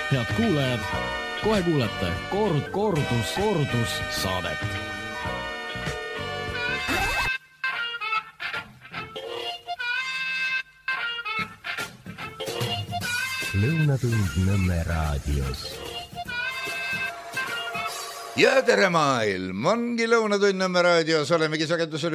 Head kuulajad, kohe kuulete kordus saadet. Lõunatund Nõmme raadios. Ja tere maailm, ongi Lõunatund Nõmme raadios, olemegi sagedusel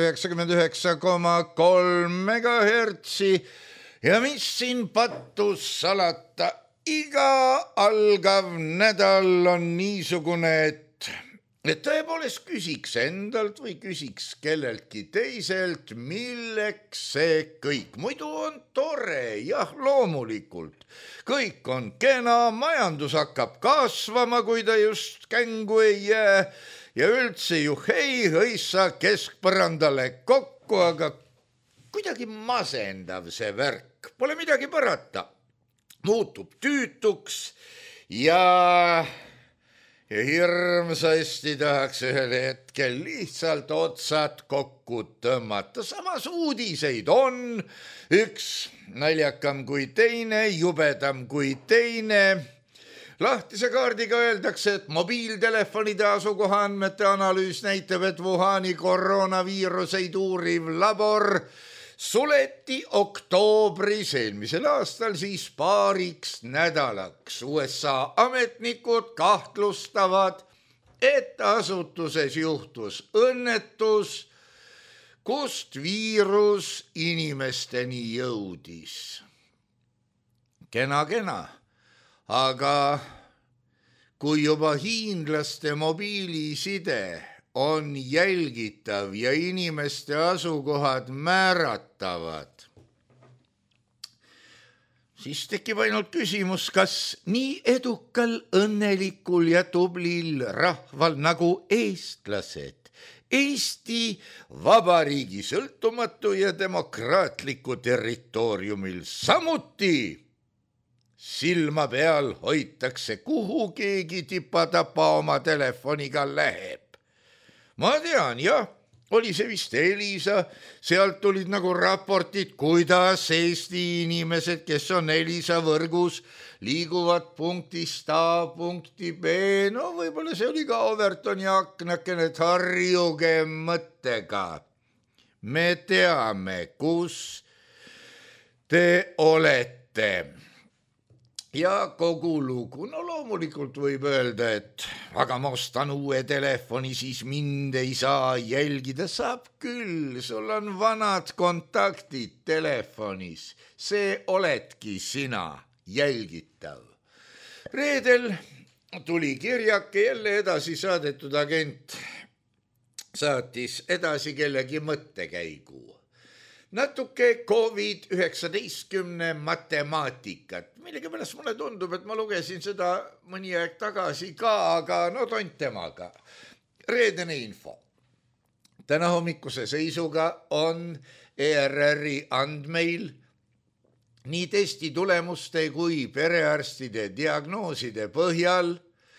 99,3 megahertsi ja mis siin pattus salata, iga algav nädal on niisugune, et tõepoolest küsiks endalt või küsiks kelleltki teiselt, milleks see kõik. Muidu on tore, jah, loomulikult. Kõik on kena, majandus hakkab kasvama, kui ta just kängu ei jää ja üldse juhei hõissa keskpõrandale kokku, aga kuidagi masendav see värk, pole midagi parata. Muutub tüütuks ja hirmsasti tahaks ühel hetkel lihtsalt otsad kokku tõmmata. Samas uudiseid on, üks naljakam kui teine, jubedam kui teine. Lahtise kaardiga öeldakse, et mobiiltelefonide asukoha andmete analüüs näitab, et Wuhani koroonaviiruseid uuriv labor suleti oktoobris eelmisel aastal siis paariks nädalaks. USA ametnikud kahtlustavad, et asutuses juhtus õnnetus, kust viirus inimesteni jõudis. Kena, aga kui juba hiinlaste mobiiliside on jälgitav ja inimeste asukohad määratavad, siis tekib ainult küsimus, kas nii edukal, õnnelikul ja tublil rahval nagu eestlased Eesti Vabariigi sõltumatu ja demokraatliku territooriumil samuti silma peal hoitakse, kuhu keegi tipa-tapa oma telefoniga läheb. Ma tean, jah, oli see vist Elisa, sealt tulid nagu raportid, kuidas Eesti inimesed, kes on Elisa võrgus, liiguvad punktist A punkti B. No võib-olla see oli ka Overtoni aknakene, et harjuge mõttega. Me teame, kus te olete. Ja kogu lugu, no loomulikult võib öelda, et aga ma ostan uue telefoni, siis mind ei saa jälgida. Saab küll, sul on vanad kontaktid telefonis, see oledki sina, jälgitav. Reedel tuli kirjake, jälle edasi saadetud agent saatis edasi kellegi mõttekäigu. Natuke COVID-19 matemaatikat. Millegipärast mulle tundub, et ma lugesin seda mõni aeg tagasi ka, aga no tont temaga. Reedene info. Täna hommikuse seisuga on ERR-i andmeil nii testi tulemuste kui perearstide diagnooside põhjal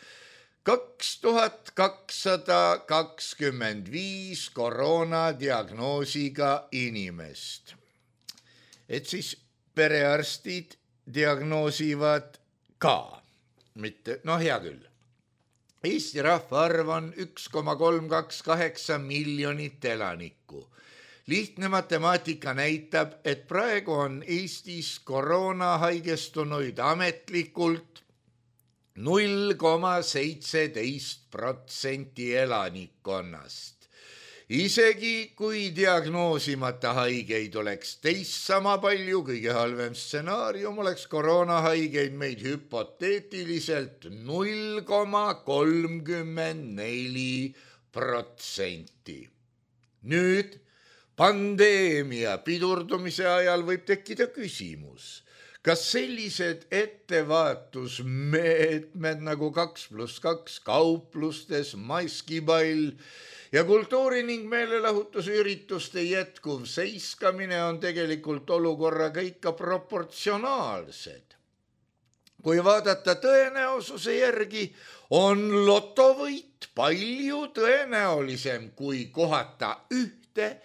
2225 koroonadiagnoosiga inimest. Et siis perearstid diagnoosivad ka, mitte, no hea küll. Eesti rahvaarv on 1,328 miljonit elanikku. Lihtne matemaatika näitab, et praegu on Eestis koroonahaigestunuid ametlikult 0,17% elanikkonnast. Isegi kui diagnoosimata haigeid oleks teist sama palju, kõige halvem stsenaarium oleks koroonahaigeid meid hüpoteetiliselt 0,34%. Nüüd pandeemia pidurdumise ajal võib tekkida küsimus, kas sellised ettevaatusmeetmed nagu 2+2 kauplustes, maskipall ja kultuuri ning meelelahutusürituste jätkuv seiskamine on tegelikult olukorraga ikka proportsionaalsed? Kui vaadata tõenäosuse järgi, on lotovõit palju tõenäolisem kui kohata ühte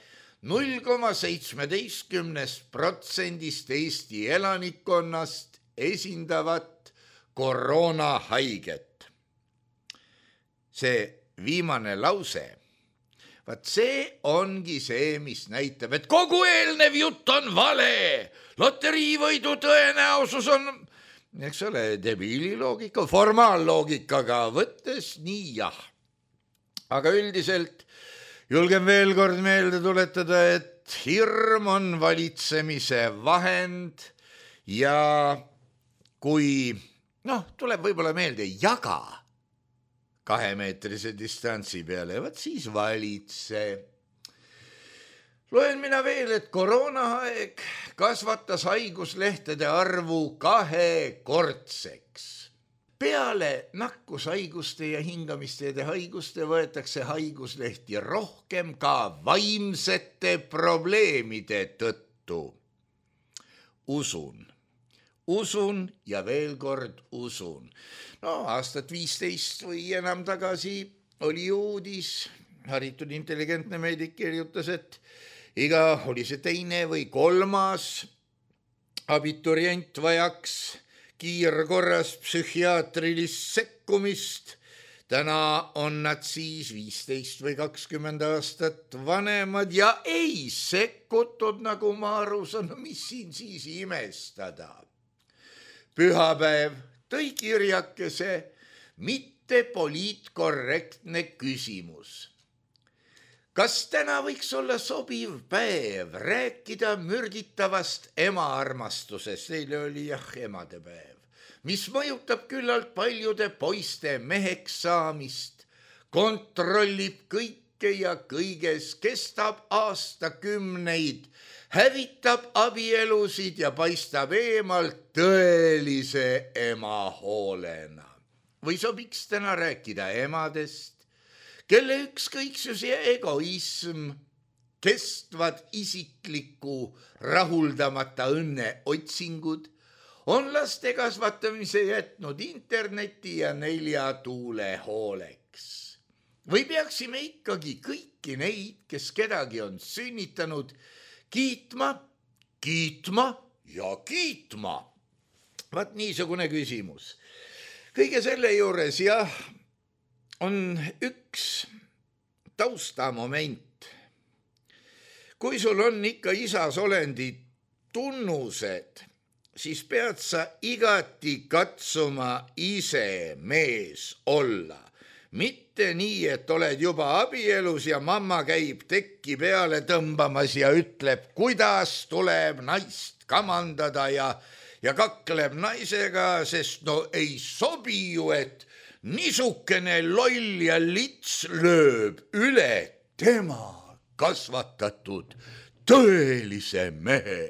0,17% Eesti elanikkonnast esindavat koroonahaiget. See viimane lause, vaat see ongi see, mis näitab, et kogu eelnev jutt on vale. Loteriivõidu tõenäosus on, eks ole, debiililoogika, formaalloogikaga võttes nii jah. Aga üldiselt julgen veel kord meelde tuletada, et hirm on valitsemise vahend ja kui, tuleb võib-olla meelde, jaga 2-meetrise distantsi peale, võt siis valitse. Loen mina veel, et koroonaaeg kasvatas haiguslehtede arvu 2-kordseks. Peale nakkushaiguste ja hingamisteede haiguste võetakse haiguslehti rohkem ka vaimsete probleemide tõttu. Usun ja veel kord usun. Aastat 15 või enam tagasi oli uudis, haritud intelligentne meedik kirjutas, et oli see 2. või 3. abiturient vajaks kiirkorras psühhiaatrilist sekkumist. Täna on nad siis 15 või 20 aastat vanemad ja ei sekkutud, nagu ma aru saan, mis siin siis imestada. Pühapäev tõi kirjakese mitte poliitkorrektne küsimus. Kas täna võiks olla sobiv päev rääkida mürgitavast emaarmastusest? Eile oli emadepäev, mis mõjutab küllalt paljude poiste meheks saamist, kontrollib kõike ja kõiges, kestab aastakümneid, hävitab abielusid ja paistab eemalt tõelise ema hoolena. Või sobiks täna rääkida emadest, kelle ükskõiksus ja egoism kestvad isikliku rahuldamata õnne otsingud, on laste kasvatamise jätnud interneti ja 4 tuule hooleks. Või peaksime ikkagi kõiki neid, kes kedagi on sünnitanud, kiitma ja kiitma. Vaat niisugune küsimus. Kõige selle juures on üks taustamoment. Kui sul on ikka isasolendi tunnused, siis pead sa igati katsuma ise mees olla. Mitte nii, et oled juba abielus ja mamma käib tekki peale tõmbamas ja ütleb, kuidas tuleb naist kamandada ja kakleb naisega, sest ei sobi ju, et niisukene loll ja lits lööb üle tema kasvatatud tõelise mehe.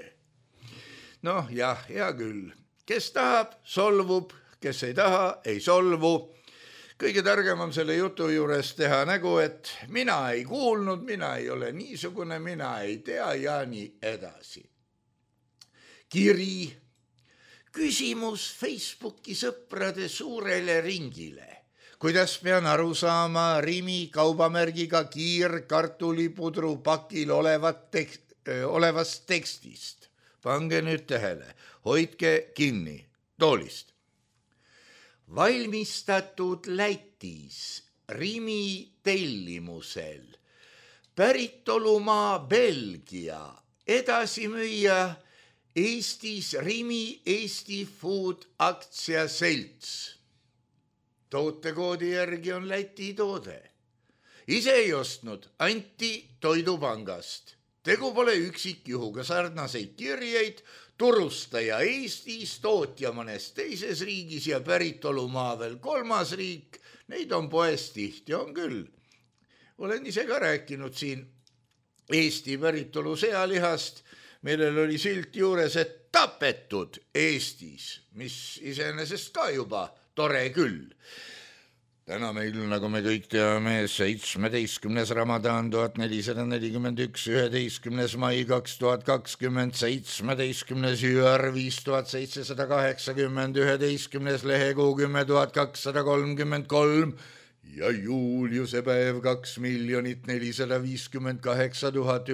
Hea küll. Kes tahab, solvub, kes ei taha, ei solvu. Kõige targem on selle jutu juures teha nägu, et mina ei kuulnud, mina ei ole niisugune, mina ei tea ja nii edasi. Kiri. Küsimus Facebooki sõprade suurele ringile. Kuidas pean aru saama Rimi kaubamärgiga kiirkartulipudru pakil olevast tekstist? Pange nüüd tähele, hoidke kinni toolist. Valmistatud Lätis Rimi tellimusel. Päritolumaa Belgia, edasimüüja Eestis Rimi Eesti Food aktsiaselts. Tootekoodi järgi on Läti toode. Ise ei ostnud, anti Toidupangast. Tegu pole üksikjuhuga, sarnaseid kirjeid, turustaja Eestis, tootja mõnes teises riigis ja päritolumaa veel 3. riik. Neid on poes tihti, on küll. Olen ise ka rääkinud siin Eesti päritolu sealihast, millel oli silt juures, et tapetud Eestis, mis iseenesest ka juba tore küll. Täna meil, nagu me kõik teame, 17. Ramadan 1441, 11. mai 2020, 17. jüär 5780, 11. lehekuu 10.233 ja juuliuse päev 2 458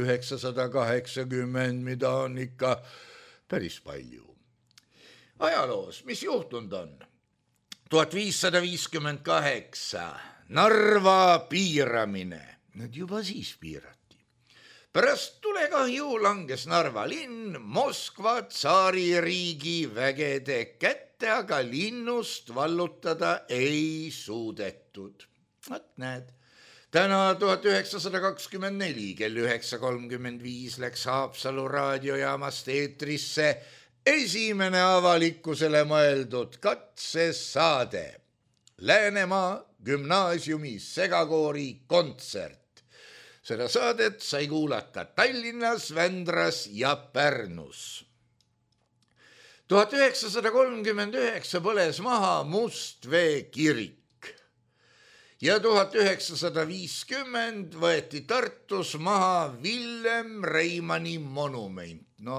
980, mida on ikka päris palju. Ajaloos, mis juhtunud on? 1558 Narva piiramine, nüüd juba siis piirati. Pärast tulekahju langes Narva linn Moskva tsaaririigi vägede kätte, aga linnust vallutada ei suudetud. Vaat näed, täna 1924 kell 9.35 läks Haapsalu raadiojaamast eetrisse esimene avalikkusele mõeldud katsesaade Läänemaa gümnaasiumi segakoori kontsert. Seda saadet sai kuulata Tallinnas, Vändras ja Pärnus. 1939 põles maha Mustvee kirik ja 1950 võeti Tartus maha Villem Reimanni monument. No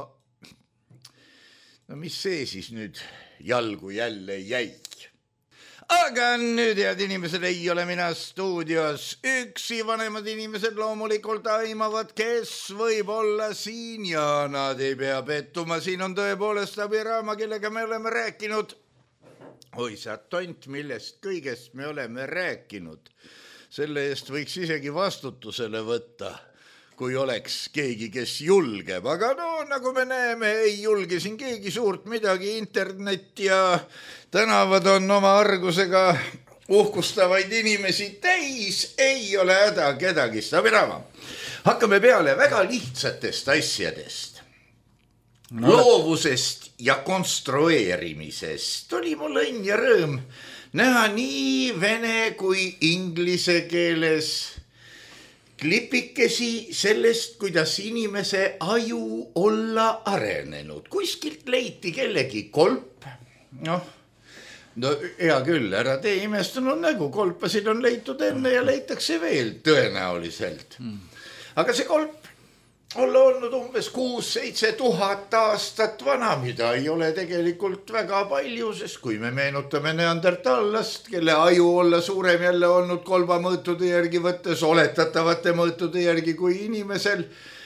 mis see siis nüüd jalgu jälle jäi? Aga nüüd, head inimesed, ei ole mina stuudios üksi, vanemad inimesed loomulikult aimavad, kes võib olla siin ja nad ei pea pettuma. Siin on tõepoolest Abiraama, kellega me oleme rääkinud. Oi sa tont, millest kõigest me oleme rääkinud. Selle eest võiks isegi vastutusele võtta, kui oleks keegi, kes julgeb. Aga no, nagu me näeme, ei julge siin keegi suurt midagi. Internet ja tänavad on oma argusega uhkustavaid inimesi täis. Ei ole häda kedagi. Abiraama, hakkame peale väga lihtsatest asjadest. Loovusest ja konstrueerimisest oli mul õnn ja rõõm näha nii vene kui inglise keeles klipikesi sellest, kuidas inimese aju olla arenenud. Kuskilt leiti kellegi kolp. No hea küll, ära tee imestunud nägu. Kolpasid on leitud enne ja leitakse veel tõenäoliselt. Aga see kolp olla olnud umbes 6-7 tuhat aastat vana, mida ei ole tegelikult väga palju, sest kui me meenutame neandertallast, kelle aju olla suurem jälle olnud kolbamõõtude järgi võttes, oletatavate mõõtude järgi kui inimesel,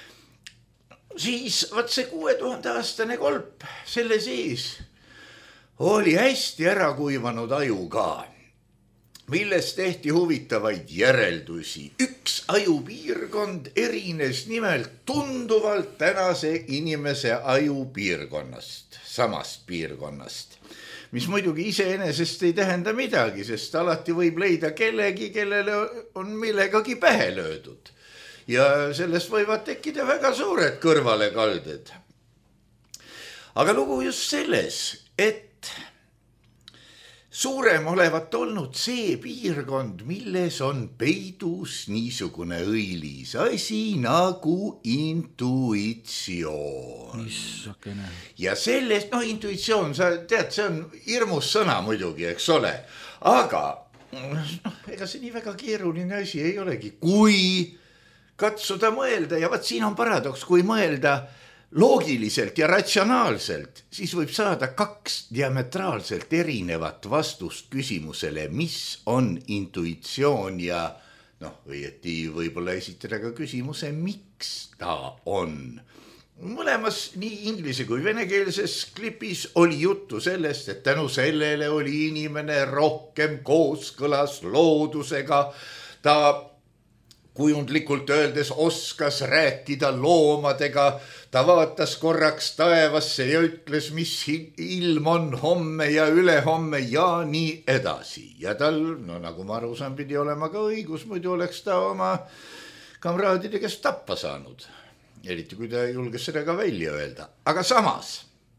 siis vaat see 6000 aastane kolp selle sees oli hästi ära kuivanud aju ka, millest tehti huvitavaid järeldusi. Üks ajupiirkond erines nimelt tunduvalt tänase inimese ajupiirkonnast, samast piirkonnast, mis muidugi iseenesest ei tähenda midagi, sest alati võib leida kellegi, kellele on millegagi pähe löödud. Ja sellest võivad tekkida väga suured kõrvalekalded. Aga lugu just selles, et suurem olevat olnud see piirkond, milles on peidus niisugune õilis asi nagu intuitsioon. Missakene. Ja sellest, intuitsioon, sa tead, see on hirmus sõna muidugi, eks ole, aga ega see nii väga keeruline asi ei olegi, kui katsuda mõelda ja vaat siin on paradoks, kui mõelda loogiliselt ja ratsionaalselt, siis võib saada 2 diametraalselt erinevat vastust küsimusele, mis on intuitsioon ja õieti võib-olla esitada ka küsimuse, miks ta on. Mõlemas nii inglise kui venekeelses klipis oli juttu sellest, et tänu sellele oli inimene rohkem kooskõlas loodusega, ta kujundlikult öeldes oskas rääkida loomadega, ta vaatas korraks taevasse ja ütles, mis ilm on homme ja ülehomme ja nii edasi. Ja tal, nagu ma aru saan, pidi olema ka õigus, muidu oleks ta oma kamraadide käest tappa saanud. Eriti kui ta julges seda ka välja öelda. Aga samas,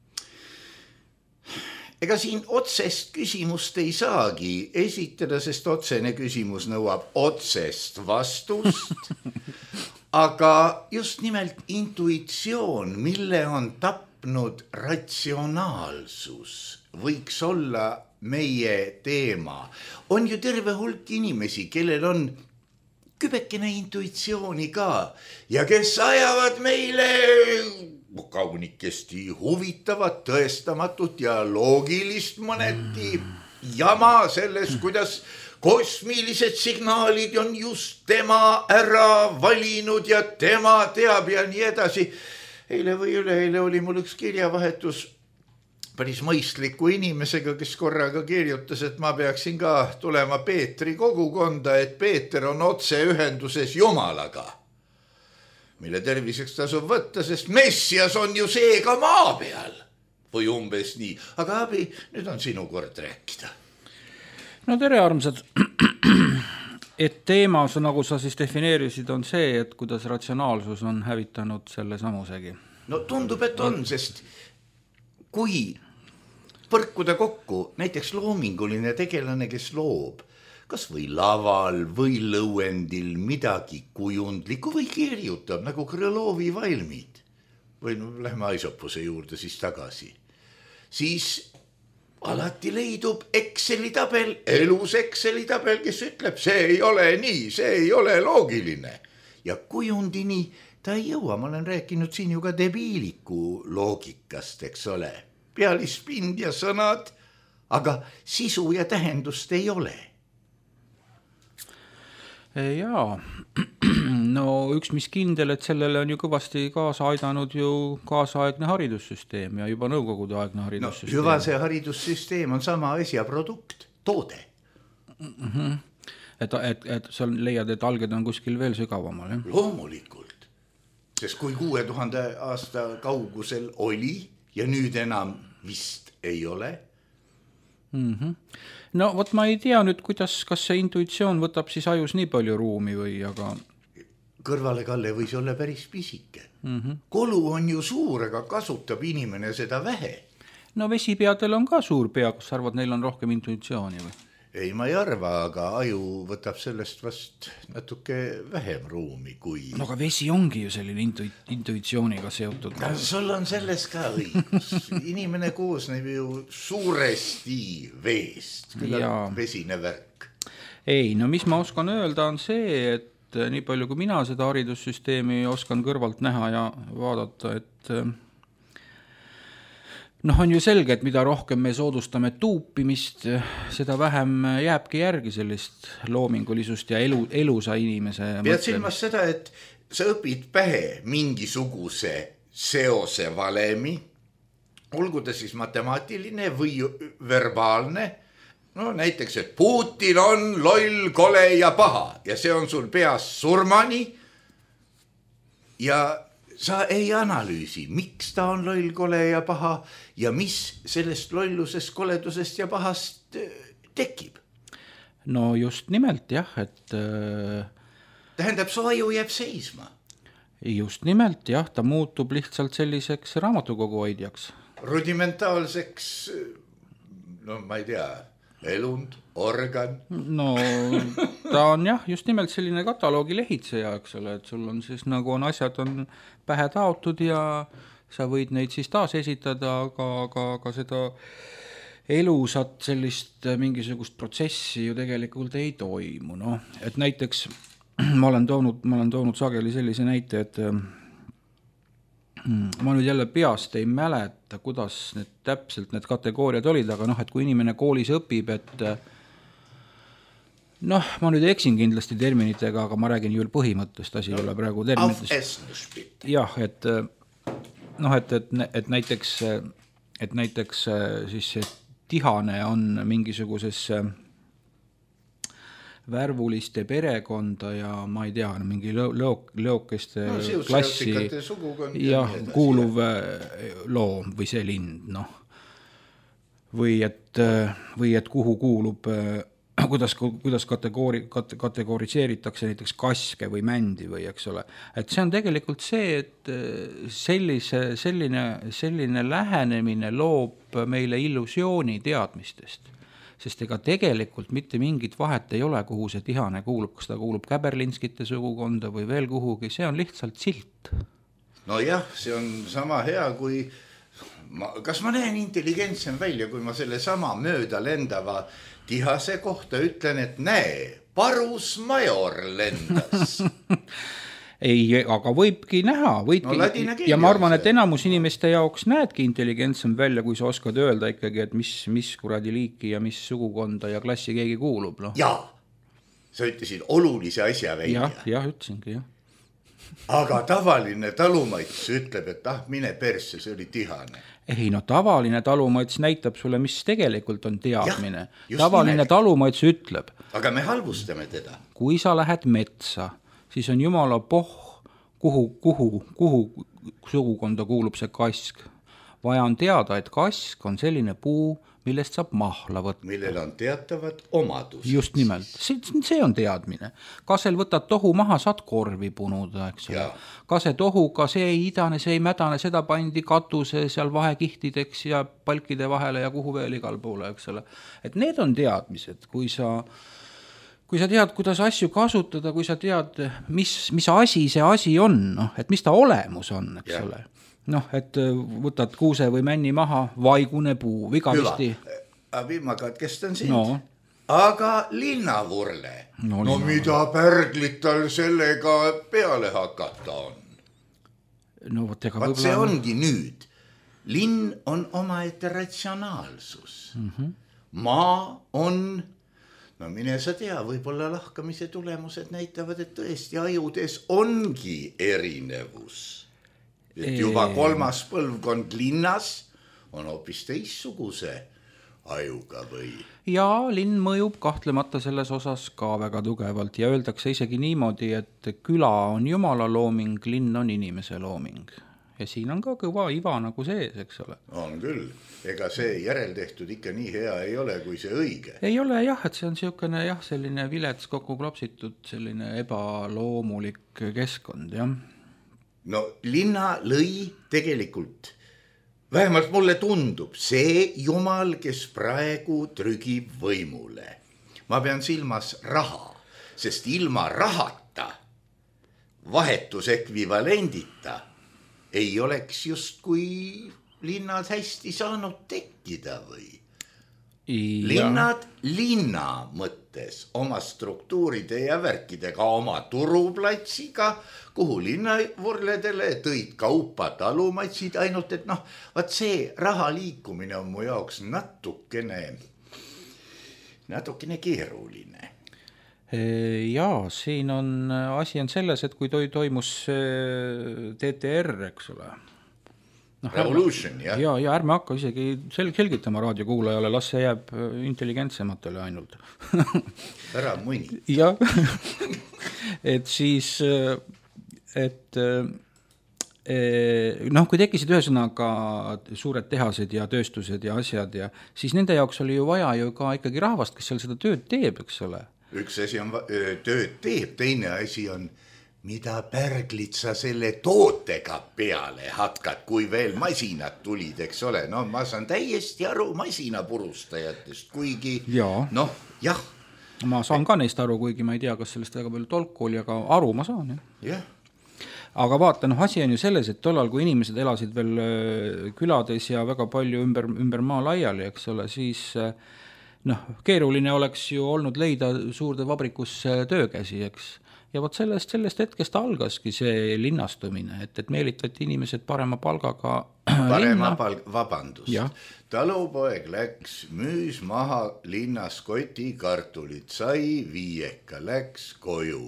ega siin otsest küsimust ei saagi esitada, sest otsene küsimus nõuab otsest vastust, aga just nimelt intuitsioon, mille on tapnud ratsionaalsus, võiks olla meie teema. On ju terve hulk inimesi, kellel on kübekene intuitsiooni ka ja kes ajavad meile kaunikesti huvitavat, tõestamatut ja loogilist mõneti jama selles, kuidas kosmilised signaalid on just tema ära valinud ja tema teab ja nii edasi. Eile või üleeile oli mul üks kirjavahetus päris mõistliku inimesega, kes korraga kirjutas, et ma peaksin ka tulema Peetri kogukonda, et Peeter on otseühenduses Jumalaga, mille terviseks tasub võtta, sest Messias on ju seega maa peal või umbes nii. Aga Abi, nüüd on sinu kord rääkida. No tere, armsad. Et teema, nagu sa siis defineerisid, on see, et kuidas ratsionaalsus on hävitanud selle samusegi. No tundub, et on, sest kui põrkuda kokku näiteks loominguline tegelane, kes loob kas või laval või lõuendil midagi kujundlikku või kirjutab nagu Krõlovi valmid või no, lähme Aisopuse juurde siis tagasi, siis alati leidub Exceli tabel, elus Exceli tabel, kes ütleb, see ei ole nii, see ei ole loogiline ja kujundini ta ei jõua. Ma olen rääkinud siin ju ka debiiliku loogikast, eks ole, pealispind ja sõnad, aga sisu ja tähendust ei ole. Jaa, no üks mis kindel, et sellele on ju kõvasti kaasa aidanud ju kaasaegne haridussüsteem ja juba nõukogude aegne haridussüsteem. No, hüva see haridussüsteem on sama asja produkt, toode. Et sa leiad, et alged on kuskil veel sügavamal, jah? Loomulikult, sest kui 6000 aasta kaugusel oli ja nüüd enam vist ei ole. No võt ma ei tea nüüd, kuidas, kas see intuitsioon võtab siis ajus nii palju ruumi või, aga... Kõrvale Kalle võis olla päris pisike. Kolu on ju suur, aga kasutab inimene seda vähe. No vesipeadel on ka suur pea, kas arvad, neil on rohkem intuitsiooni või? Ei, ma ei arva, aga aju võtab sellest vast natuke vähem ruumi kui... No aga vesi ongi ju selline intuitsiooniga seotud. Sul on selles ka õigus. Inimene koosneb ju suuresti veest. Küllalt vesine värk. Ei, no mis ma oskan öelda on see, et nii palju kui mina seda haridussüsteemi oskan kõrvalt näha ja vaadata, et... Noh, on ju selge, et mida rohkem me soodustame tuupimist, seda vähem jääbki järgi sellist loomingulisust ja elusa inimese. Pead silmas seda, et sa õpid pähe mingisuguse seose valemi, olgu ta siis matemaatiline või verbaalne, no näiteks, et Putin on loll, kole ja paha ja see on sul peas surmani ja sa ei analüüsi, miks ta on loll, kole ja paha ja mis sellest lollusest, koledusest ja pahast tekib. No just nimelt jah, et... Tähendab, su aju jääb seisma. Just nimelt jah, ta muutub lihtsalt selliseks raamatukogu hoidjaks. Rudimentaalseks, no ma ei tea, elund, organ. No ta on jah, just nimelt selline kataloogi lehitseja, eks ole, et sul on siis nagu on asjad on pähe taotud ja sa võid neid siis taas esitada, aga seda elusat sellist mingisugust protsessi ju tegelikult ei toimu. No, et näiteks ma olen toonud sageli sellise näite, et ma nüüd jälle peast ei mäleta, kuidas need täpselt need kategooriad olid, aga noh, et kui inimene koolis õpib, et noh, ma nüüd eksin kindlasti terminitega, aga ma räägin ju põhimõttest, asi ei ole praegu terminitest. Jah, et noh, et näiteks siis see tihane on mingisuguses värvuliste perekonda ja ma ei tea, mingi leokeste klassi ja kuuluv loom või see lind, noh. Või et kuhu kuulub, kuidas kategoriseeritakse näiteks kaske või mändi või, eks ole. Et see on tegelikult see, et selline lähenemine loob meile illusiooni teadmistest. Sest ega tegelikult mitte mingit vahet ei ole, kuhu see tihane kuulub, kas ta kuulub käberlinskite sugukonda või veel kuhugi, see on lihtsalt silt. No jah, see on sama hea, kui kas ma näen intelligentsem välja, kui ma selle sama mööda lendava tihase kohta ütlen, et näe, parus major lendas. Ei, aga võibki näha, ja ma arvan, et enamus inimeste jaoks näedki intelligentsem välja, kui sa oskad öelda ikkagi, et mis kuradi liiki ja mis sugukonda ja klassi keegi kuulub. No. Jaa, sa ütlesid olulise asja välja. Jah, ütlesingi, jah. aga tavaline talumats ütleb, et mine persse, see oli tihane. Ei, no tavaline talumats näitab sulle, mis tegelikult on teadmine. Jah, tavaline talumats ütleb. Aga me halvustame teda. Kui sa lähed metsa, siis on jumala kuhu sugukonda kuulub see kask. Vaja on teada, et kask on selline puu, millest saab mahla võtta. Millel on teatavad omadused. Just nimelt, see on teadmine. Kasel võtad tohu maha, saad korvi punuda, eks ole. Kase tohuga, see ei idane, see ei mädane, seda pandi katuse seal vahekihtideks ja palkide vahele ja kuhu veel igal poole, eks ole. Et need on teadmised, kui sa tead, kuidas asju kasutada, kui sa tead, mis asi see asi on, et mis ta olemus on, eks ole. Et võtad kuuse või männi maha, vaigune puu, vigalisti. Hüva, ma katkestan sind. Aga linnavurle, mida pärglit tal sellega peale hakata on? Vaat see ongi nüüd. Linn on omaette ratsionaalsus. Maa on, mine sa tea, võib-olla lahkamise tulemused näitavad, et tõesti ajudes ongi erinevus. Et juba 3. põlvkond linnas on hoopis teissuguse ajuga või? Ja linn mõjub kahtlemata selles osas ka väga tugevalt ja öeldakse isegi niimoodi, et küla on jumala looming, linn on inimese looming. Ja siin on ka kõva iva nagu sees, eks ole. On küll. Ega see järeltehtud ikka nii hea ei ole, kui see õige. Ei ole jah, et see on siukene selline vilets kokku klopsitud, selline ebaloomulik keskkond, jah. Linna lõi tegelikult, vähemalt mulle tundub, see jumal, kes praegu trügib võimule. Ma pean silmas raha, sest ilma rahata, vahetusekvivalendita, ei oleks justkui linnad hästi saanud tekkida või? Linnad linna mõttes oma struktuuride ja värkidega, oma turuplatsiga, kuhu linnavurledele tõid kaupa talumatsid, ainult et vaat see raha liikumine on mu jaoks natukene keeruline. Jaa, siin on, asi on selles, et kui toimus TTR, eks ole. Revolution, jah. Ja ärme hakka isegi selgitama raadiokuulajale, las see jääb intelligentsematele ainult. Ära mõni. Jah, et siis, kui tekkisid ühesõnaga suured tehased ja tööstused ja asjad ja siis nende jaoks oli ju vaja ju ka ikkagi rahvast, kes seal seda tööd teeb, eks ole. Üks asi on tööd teeb, teine asi on mida pärglit sa selle tootega peale hakkad, kui veel masinad tulid, eks ole. Ma saan täiesti aru masinapurustajatest, kuigi jah. Ma saan ka neist aru, kuigi ma ei tea, kas sellest väga palju tolku oli, aga aru ma saan. Jah. Aga vaata, asi on ju selles, et tollal, kui inimesed elasid veel külades ja väga palju ümber maa laiali, eks ole, siis keeruline oleks ju olnud leida suurde vabrikusse töökäsi, eks. Ja võt sellest hetkest algaski see linnastumine, et meelitati inimesed parema palgaga linna. Vabandust. Talupoeg läks, müüs maha linnas koti kartulit, sai viieka, läks koju.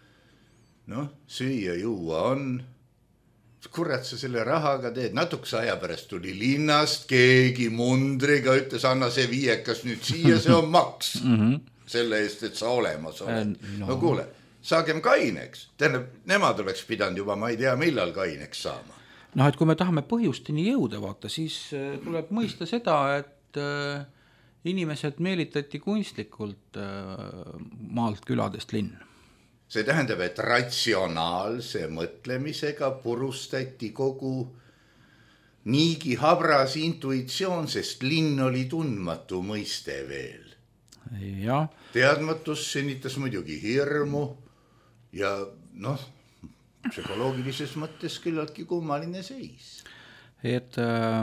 Süüa juua on. Kurat sa selle rahaga teed, natukese aja pärast tuli linnast, keegi mundriga ütles, anna see viiekas nüüd siia, see on maks. Selle eest, et sa olemas oled. Kuule. Saagem kaineks. Tähendab, nemad oleks pidanud juba, ma ei tea, millal kaineks saama. Et kui me tahame põhjustini jõuda, vaata, siis tuleb mõista seda, et inimesed meelitati kunstlikult maalt küladest linn. See tähendab, et ratsionaalse mõtlemisega purustati kogu niigi habras intuitsioon, sest linn oli tundmatu mõiste veel. Ja. Teadmatus senitas muidugi hirmu. Ja psühholoogilises mõttes küllaltki kummaline seis. Et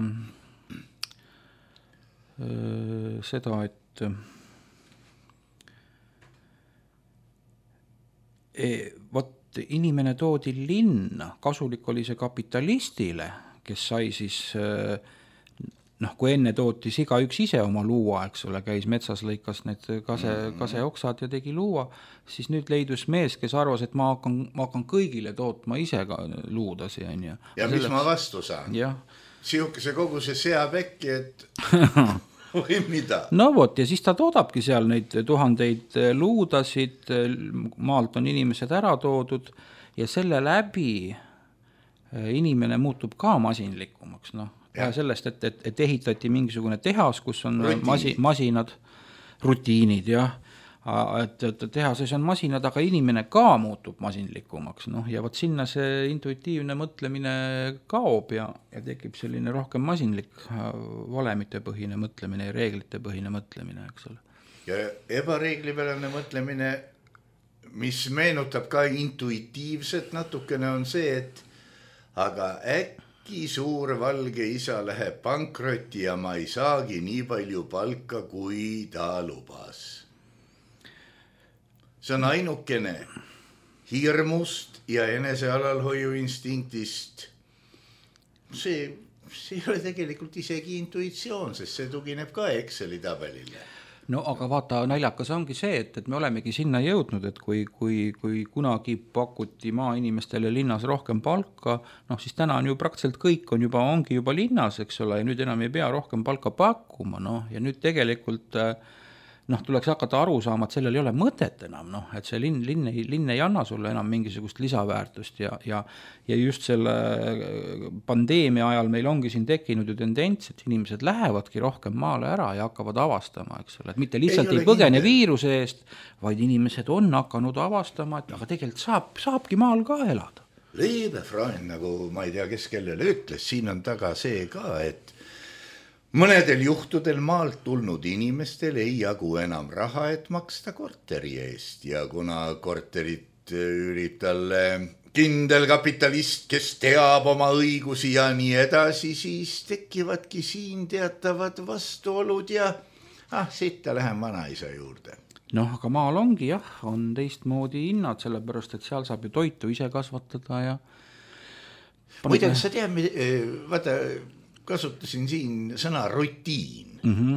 seda, et inimene toodi linna, kasulik oli see kapitalistile, kes sai siis noh, kui enne tootis igaüks ise oma luua, eks ole, käis metsas, lõikas need kaseoksad ja tegi luua, siis nüüd leidus mees, kes arvas, et ma hakkan kõigile tootma ise ka luudasi. Ja mis ma vastu saan? Sihukese koguse seapekki, et või mida? No vot, ja siis ta toodabki seal neid 1000 luudasid, maalt on inimesed ära toodud ja selle läbi inimene muutub ka masinlikumaks, noh. Ja sellest, et ehitati mingisugune tehas, kus on masinad, rutiinid, jah. Et tehases on masinad, aga inimene ka muutub masinlikumaks. No, ja võt sinna see intuitiivne mõtlemine kaob ja tekib selline rohkem masinlik valemite-põhine mõtlemine ja reeglite-põhine mõtlemine, eks ole. Ja ebareeglipärane mõtlemine, mis meenutab ka intuitiivset natukene, on see, et aga äkki suur valge isa läheb pankrotti ja ma ei saagi nii palju palka, kui ta lubas. See on ainukene hirmust ja enesealalhoiu instinktist. See ei ole tegelikult isegi intuitsioon, sest see tugineb ka Exceli tabelile. No aga vaata, naljakas ongi see, et me olemegi sinna jõudnud, et kui kunagi pakuti maainimestele linnas rohkem palka, noh siis täna on ju praktiliselt kõik ongi juba linnas, eks ole, ja nüüd enam ei pea rohkem palka pakkuma, noh, ja nüüd tegelikult tuleks hakata aru saama, et sellel ei ole mõtet enam, noh, et see linn ei anna sulle enam mingisugust lisaväärtust ja just selle pandeemia ajal meil ongi siin tekkinud ju tendents, et inimesed lähevadki rohkem maale ära ja hakkavad avastama, eks ole, et mitte lihtsalt ei põgene viiruse eest, vaid inimesed on hakanud avastama, et aga tegelikult saabki maal ka elada. Liebe Freund, nagu ma ei tea, kes kellele ütles, siin on taga see ka, et mõnedel juhtudel maalt tulnud inimestel ei jagu enam raha, et maksta korteri eest ja kuna korterit üürib talle kindel kapitalist, kes teab oma õigusi ja nii edasi, siis tekivadki siin teatavad vastuolud ja sitta lähen vanaisa juurde. Noh, aga maal ongi on teistmoodi hinnad, sellepärast, et seal saab ju toitu ise kasvatada ja muide, sa tead, vaata, kasutasin siin sõna rutiin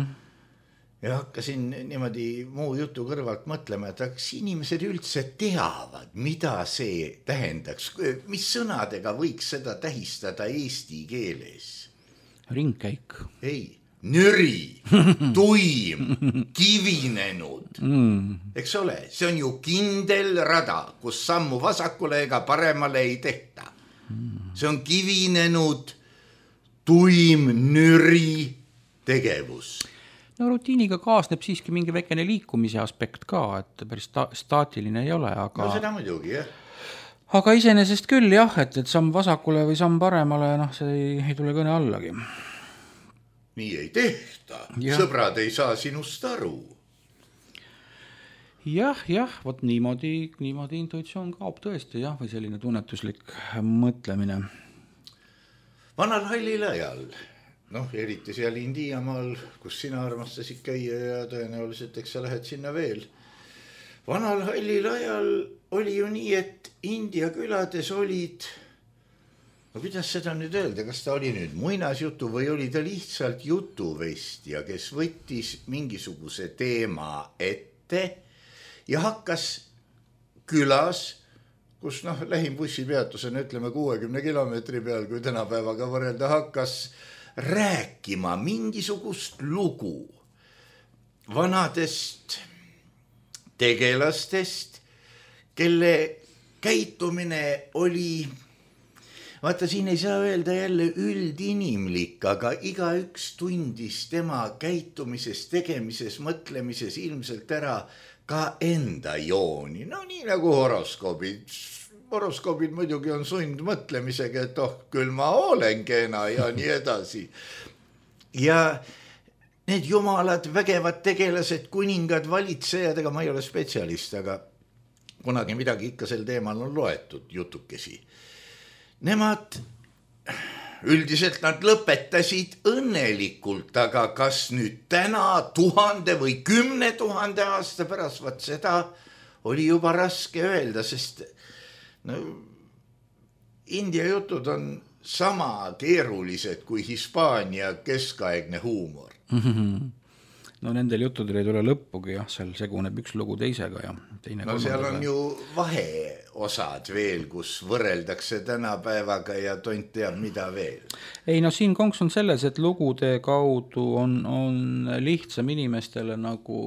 ja hakkasin niimoodi muu jutu kõrvalt mõtlema, et kas inimesed üldse teavad, mida see tähendaks, mis sõnadega võiks seda tähistada eesti keeles? Ringkäik. Ei, nüri, tuim, kivinenud, eks ole, see on ju kindel rada, kus sammu vasakule ega paremale ei tehta. See on kivinenud tuim, nüri tegevus. No rutiiniga kaasneb siiski mingi väikene liikumise aspekt ka, et päris staatiline ei ole, aga... No seda muidugi, jah. Aga iseenesest küll, et samm vasakule või samm paremale, see ei tule kõne allagi. Nii ei tehta. Sõbrad ei saa sinust aru. Vot niimoodi intuitsioon kaob tõesti, või selline tunnetuslik mõtlemine. Vanal hallil ajal, eriti seal Indiamaal, kus sina armastasid käia ja tõenäoliselt, eks sa lähed sinna veel. Vanal hallil ajal oli ju nii, et India külades olid, kuidas seda nüüd öelda, kas ta oli nüüd muinasjutu või oli ta lihtsalt jutuvestja, kes võttis mingisuguse teema ette ja hakkas külas, kus lähim bussipeatus on, ütleme 60 kilomeetri peal, kui tänapäevaga võrrelda, hakkas rääkima mingisugust lugu vanadest tegelastest, kelle käitumine oli, vaata siin ei saa öelda jälle üldinimlik, aga igaüks tundis tema käitumises, tegemises, mõtlemises ilmselt ära ka enda jooni, nii nagu horoskoobid muidugi on sundmõtlemisega, et küll ma olen kena ja nii edasi. Ja need jumalad, vägevad tegelased, kuningad, valitsejad, ega ma ei ole spetsialist, aga kunagi midagi ikka sel teemal on loetud jutukesi. Nemad üldiselt nad lõpetasid õnnelikult, aga kas nüüd täna 1000 või 10 000 aasta pärast, vaat seda oli juba raske öelda, sest India jutud on sama keerulised kui Hispaania keskaegne huumor. No nendel juttudel ei tule lõppugi, jah, seal seguneb üks lugu teisega ja teine no seal on ju vaheosad veel, kus võrreldakse tänapäevaga ja tont teab mida veel. Ei, no siin konks on selles, et lugude kaudu on lihtsam inimestel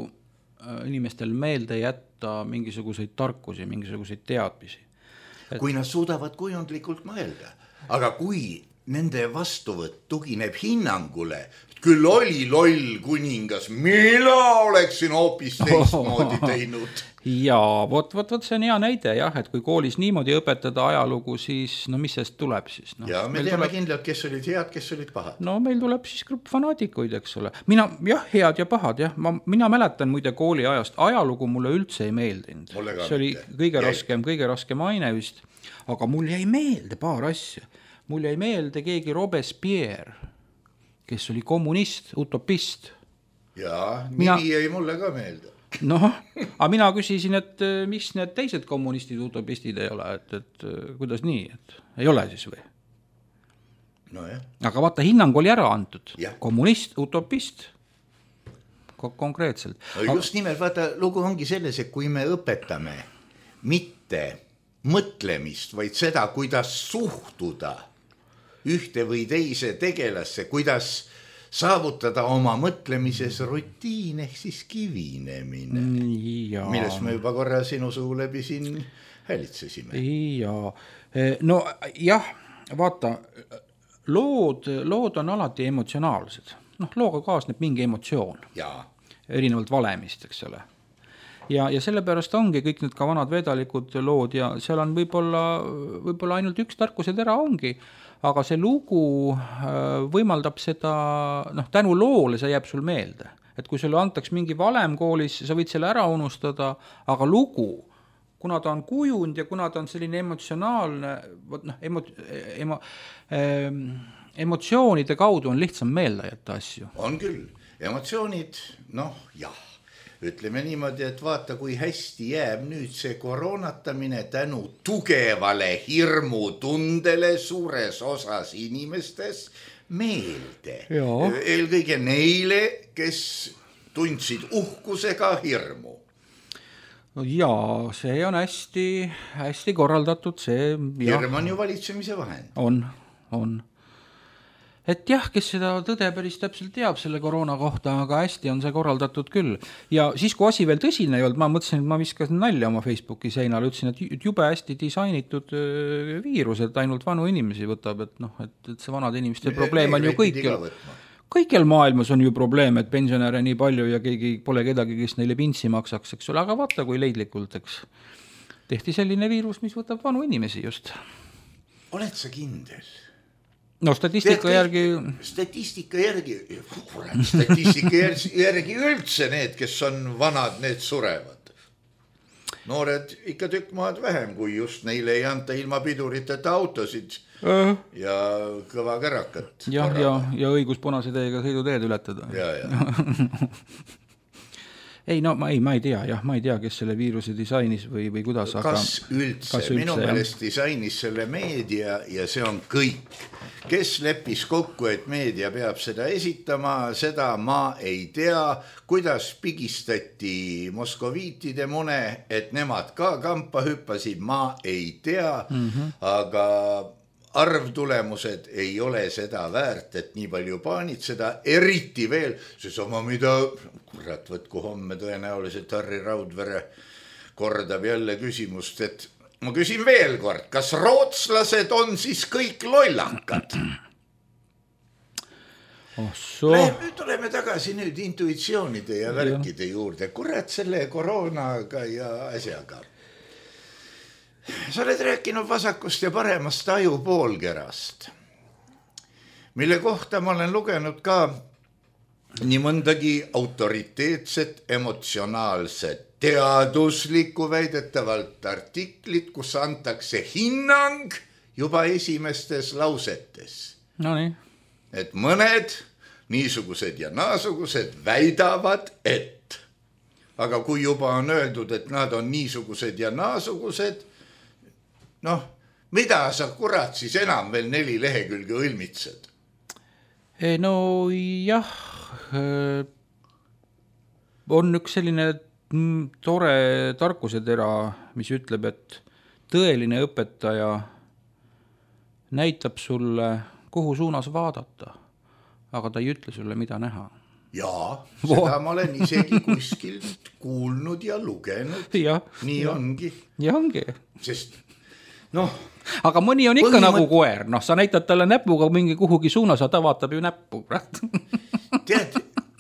meelde jätta mingisuguseid tarkusi, mingisuguseid teadmisi. Kui nad suudavad kujundlikult mõelda, aga kui nende vastuvõtt tugineb hinnangule, küll oli loll kuningas, mina oleksin hoopis teistmoodi teinud. Jaa, vot see on hea näide, jah, et kui koolis niimoodi õpetada ajalugu, siis no mis sellest tuleb siis? No, ja me teame kindlalt, kes olid head, kes olid pahad. No meil tuleb siis grupp fanaatikuid, eks ole. Head ja pahad, jah. Mina mäletan muide kooli ajast, ajalugu mulle üldse ei meeldinud. See oli kõige raskem aine vist, aga mul jäi meelde paar asja. Mul jäi meelde keegi Robespierre, kes oli kommunist, utopist. Jaa, nimi jäi mulle ka meelde. Noh, aga mina küsisin, et mis need teised kommunistid, utopistid ei ole, et kuidas nii, et ei ole siis või? No jah. Aga vaata, hinnang oli ära antud. Ja. Kommunist, utopist. Konkreetselt. No just nimelt, vaata, lugu ongi selles, et kui me õpetame mitte mõtlemist, vaid seda, kuidas suhtuda ühte või teise tegelasse, kuidas saavutada oma mõtlemises rutiin ehk siis kivinemine, millest me juba korra sinu suu läbi siin häälitsesime. No jah, vaata, lood on alati emotsionaalsed. Noh, looga kaasneb mingi emotsioon. Erinevalt valemist, eks ole. Ja sellepärast ongi kõik need ka vanad vedalikud lood ja seal on võib-olla ainult üks tarkusetera ongi, aga see lugu võimaldab seda, tänu loole see jääb sul meelde. Et kui sulle antaks mingi valem koolis, sa võid selle ära unustada, aga lugu, kuna ta on kujund ja kuna ta on selline emotsionaalne, emotsioonide kaudu on lihtsam meelde jätta asju. On küll. Emotsioonid, jah. Ütleme niimoodi, et vaata, kui hästi jääb nüüd see koroonatamine tänu tugevale hirmutundele suures osas inimestes meelde. Eelkõige neile, kes tundsid uhkusega hirmu. Jaa, see on hästi korraldatud. Hirm on ju valitsemise vahend. On. Et jah, kes seda tõde päris täpselt teab selle koroona kohta, aga hästi on see korraldatud küll. Ja siis, kui asi veel tõsine ei olnud, ma mõtlesin, et ma viskasin nalja oma Facebooki seinale, ütlesin, et jube hästi disainitud viirus, et ainult vanu inimesi võtab, et see vanad inimeste probleem on ju kõikjal maailmas on ju probleem, et pensionäre nii palju ja keegi pole kedagi, kes neile pintsi maksaks, eks ole, aga vaata, kui leidlikult, eks tehti selline viirus, mis võtab vanu inimesi just. Oled sa kindel? No statistika järgi üldse need, kes on vanad, need surevad. Noored ikka tükk maad vähem, kui just neile ei anta ilma piduriteta autosid ja kõva kärakat. Ja õigus punase teega sõiduteed ületada. Ei, ma ei tea, kes selle viiruse disainis või kuidas. Kas üldse? Minu meelest disainis selle meedia ja see on kõik. Kes leppis kokku, et meedia peab seda esitama, seda ma ei tea, kuidas pigistati moskoviitide mune, et nemad ka kampa hüppasid, ma ei tea, aga arvtulemused ei ole seda väärt, et nii palju paanitseda, eriti veel, see sama mida, kurat, võtku homme tõenäoliselt Harri Raudvere kordab jälle küsimust, et ma küsin veel kord, kas rootslased on siis kõik lollakad? Tuleme tagasi nüüd intuitsioonide ja värkide juurde. Kurat selle koroonaga ja asjaga. Sa oled rääkinud vasakust ja paremast aju poolkerast, mille kohta ma olen lugenud ka nii mõndagi autoriteetset, emotsionaalset, teaduslikku väidetavalt artiklit, kus antakse hinnang juba esimestes lausetes. No nii. Et mõned niisugused ja naasugused väidavad, et. Aga kui juba on öeldud, et nad on niisugused ja naasugused, Mida sa kurat siis enam veel 4 lehekülge õlmitsed? No jah, on üks selline tore tarkusetera, mis ütleb, et tõeline õpetaja näitab sulle, kuhu suunas vaadata, aga ta ei ütle sulle, mida näha. Jaa, seda ma olen isegi kuskilt kuulnud ja lugenud. Ja, nii ongi. Ja ongi. Sest noh, aga mõni on ikka nagu koer, noh, sa näitad talle näpuga mingi kuhugi suunas, ta vaatab ju näppu. Tead,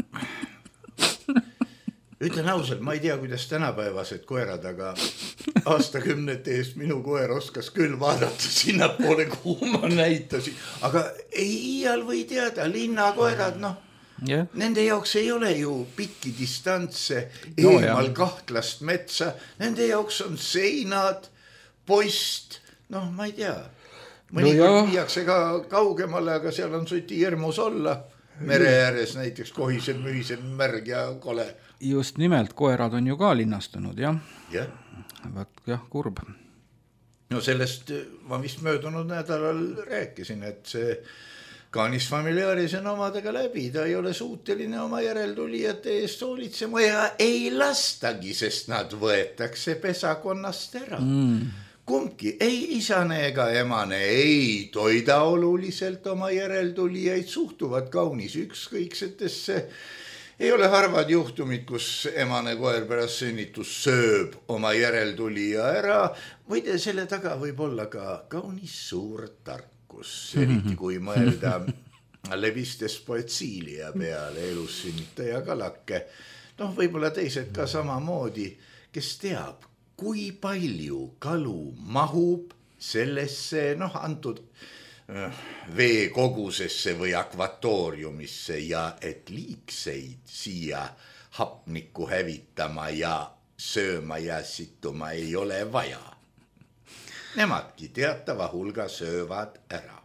ütlen ausalt, ma ei tea, kuidas tänapäevased koerad, aga aastakümnete eest minu koer oskas küll vaadata sinna poole, kuhu ma näitasin. Aga iial või teada, linnakoerad, noh, nende jaoks ei ole ju pikki distantse, eemal kahtlast metsa, nende jaoks on seinad, post, noh, ma ei tea. Mõnikord viiakse ka kaugemale, aga seal on suti hirmus olla. Mere ääres näiteks kohisel, mühisel, märg ja kole. Just nimelt, koerad on ju ka linnastunud, jah. Jah. Jah, kurb. No sellest ma vist möödunud nädalal rääkisin, et see Canis familiaris on omadega läbi, ta ei ole suuteline oma järeltulijate eest hoolitsema ja ei lastagi, sest nad võetakse pesakonnast ära. Kumbki, ei isane ega emane ei toida oluliselt oma järeltulijaid, suhtuvad kaunis ükskõiksetesse. Ei ole harvad juhtumid, kus emane koer pärast sünnitus sööb oma järeltulija ära, või selle taga võib olla ka kaunis suur tarkus, eriti kui mõelda Levistes Poetsilia peale, elus sünnitaja kalake. Noh, võib-olla teised ka samamoodi, kes teab, kui palju kalu mahub sellesse, noh, antud veekogusesse või akvatooriumisse ja et liikseid siia hapnikku hävitama ja sööma ja sittuma ei ole vaja. Nemadki teatava hulga söövad ära.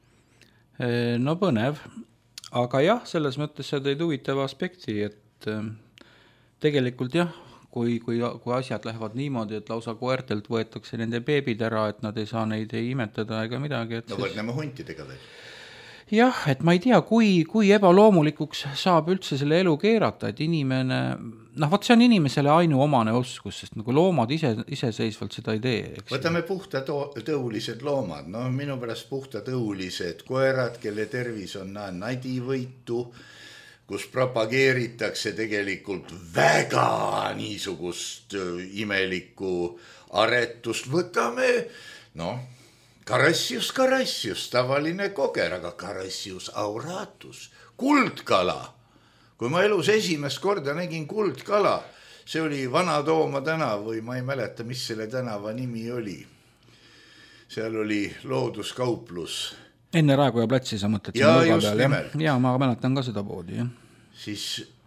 No põnev, aga jah, selles mõttes sa tõid huvitava aspekti, et tegelikult jah, kui asjad lähevad niimoodi, et lausa koertelt võetakse nende beebid ära, et nad ei saa neid ei imetada ega midagi. No võrdneme huntidega veel. Jah, et ma ei tea, kui ebaloomulikuks saab üldse selle elu keerata, et inimene, noh, võt see on inimesele ainuomane oskus, sest nagu loomad iseseisvalt seda ei tee. Võtame puhtatõulised loomad, no minu pärast puhtatõulised koerad, kelle tervis on nadivõitu, kus propageeritakse tegelikult väga niisugust imelikku aretust. Võtame, noh, Carassius, tavaline koger, aga Carassius auratus, kuldkala. Kui ma elus esimest korda nägin kuldkala, see oli Vana-Tooma tänav või ma ei mäleta, mis selle tänava nimi oli. Seal oli looduskauplus. Enne Raekoja platsi sa mõtled. Ja just nimelt. Ja ma mäletan ka seda poodi. Ja. Siis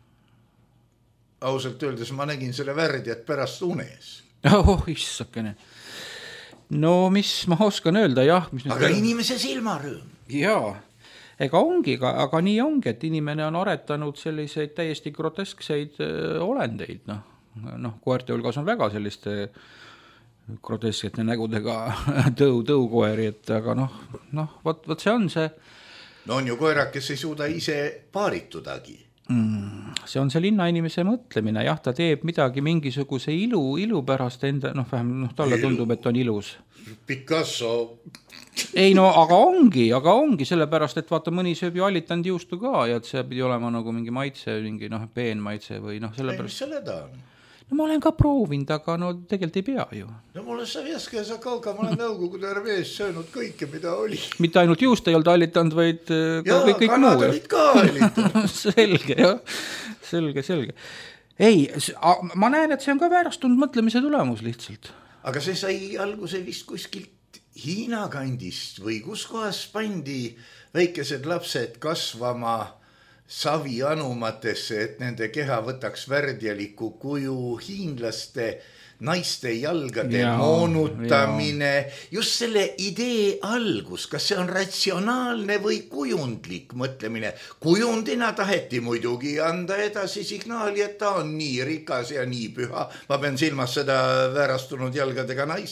ausalt öeldes ma nägin selle värdjat pärast unes. Oh, issakene. No mis ma oskan öelda, jah. Aga inimese silmarõõm. Jaa, ega ongi, aga nii ongi, et inimene on aretanud selliseid täiesti groteskseid olendeid. Noh, koerte hulgas on väga selliste groteskete nägudega tõukoeri, et aga noh, võt see on see. No on ju koerad, kes ei suuda ise paaritudagi. See on see linnainimese mõtlemine, jah, ta teeb midagi mingisuguse ilu pärast enda, noh, vähem, talle tundub, et on ilus. Picasso. Ei no, aga ongi sellepärast, et vaata, mõni sööb ju allitanud juustu ka ja et see pidi olema nagu mingi maitse, mingi peen maitse või sellepärast. Mis selle ta on? No ma olen ka proovinud, aga no tegelikult ei pea ju. No mulle sa vieske, sa kauga, ma olen nõukogude armees söönud kõike, mida oli. Mitte ainult juust ei olnud allitanud, vaid kõik kanad muu. olid ka allitanud. Selge, jah. Selge. Ei, ma näen, et see on ka väärastunud mõtlemise tulemus lihtsalt. Aga see sai alguse vist kuskilt Hiina kandist või kus kohas pandi väikesed lapsed kasvama savianumatesse, et nende keha võtaks värdjaliku kuju, hiinlaste naiste jalgade moonutamine, just selle idee algus, kas see on ratsionaalne või kujundlik mõtlemine. Kujundina taheti muidugi anda edasi signaali, et ta on nii rikas ja nii püha. Ma pean silmas seda väärastunud jalgadega naist,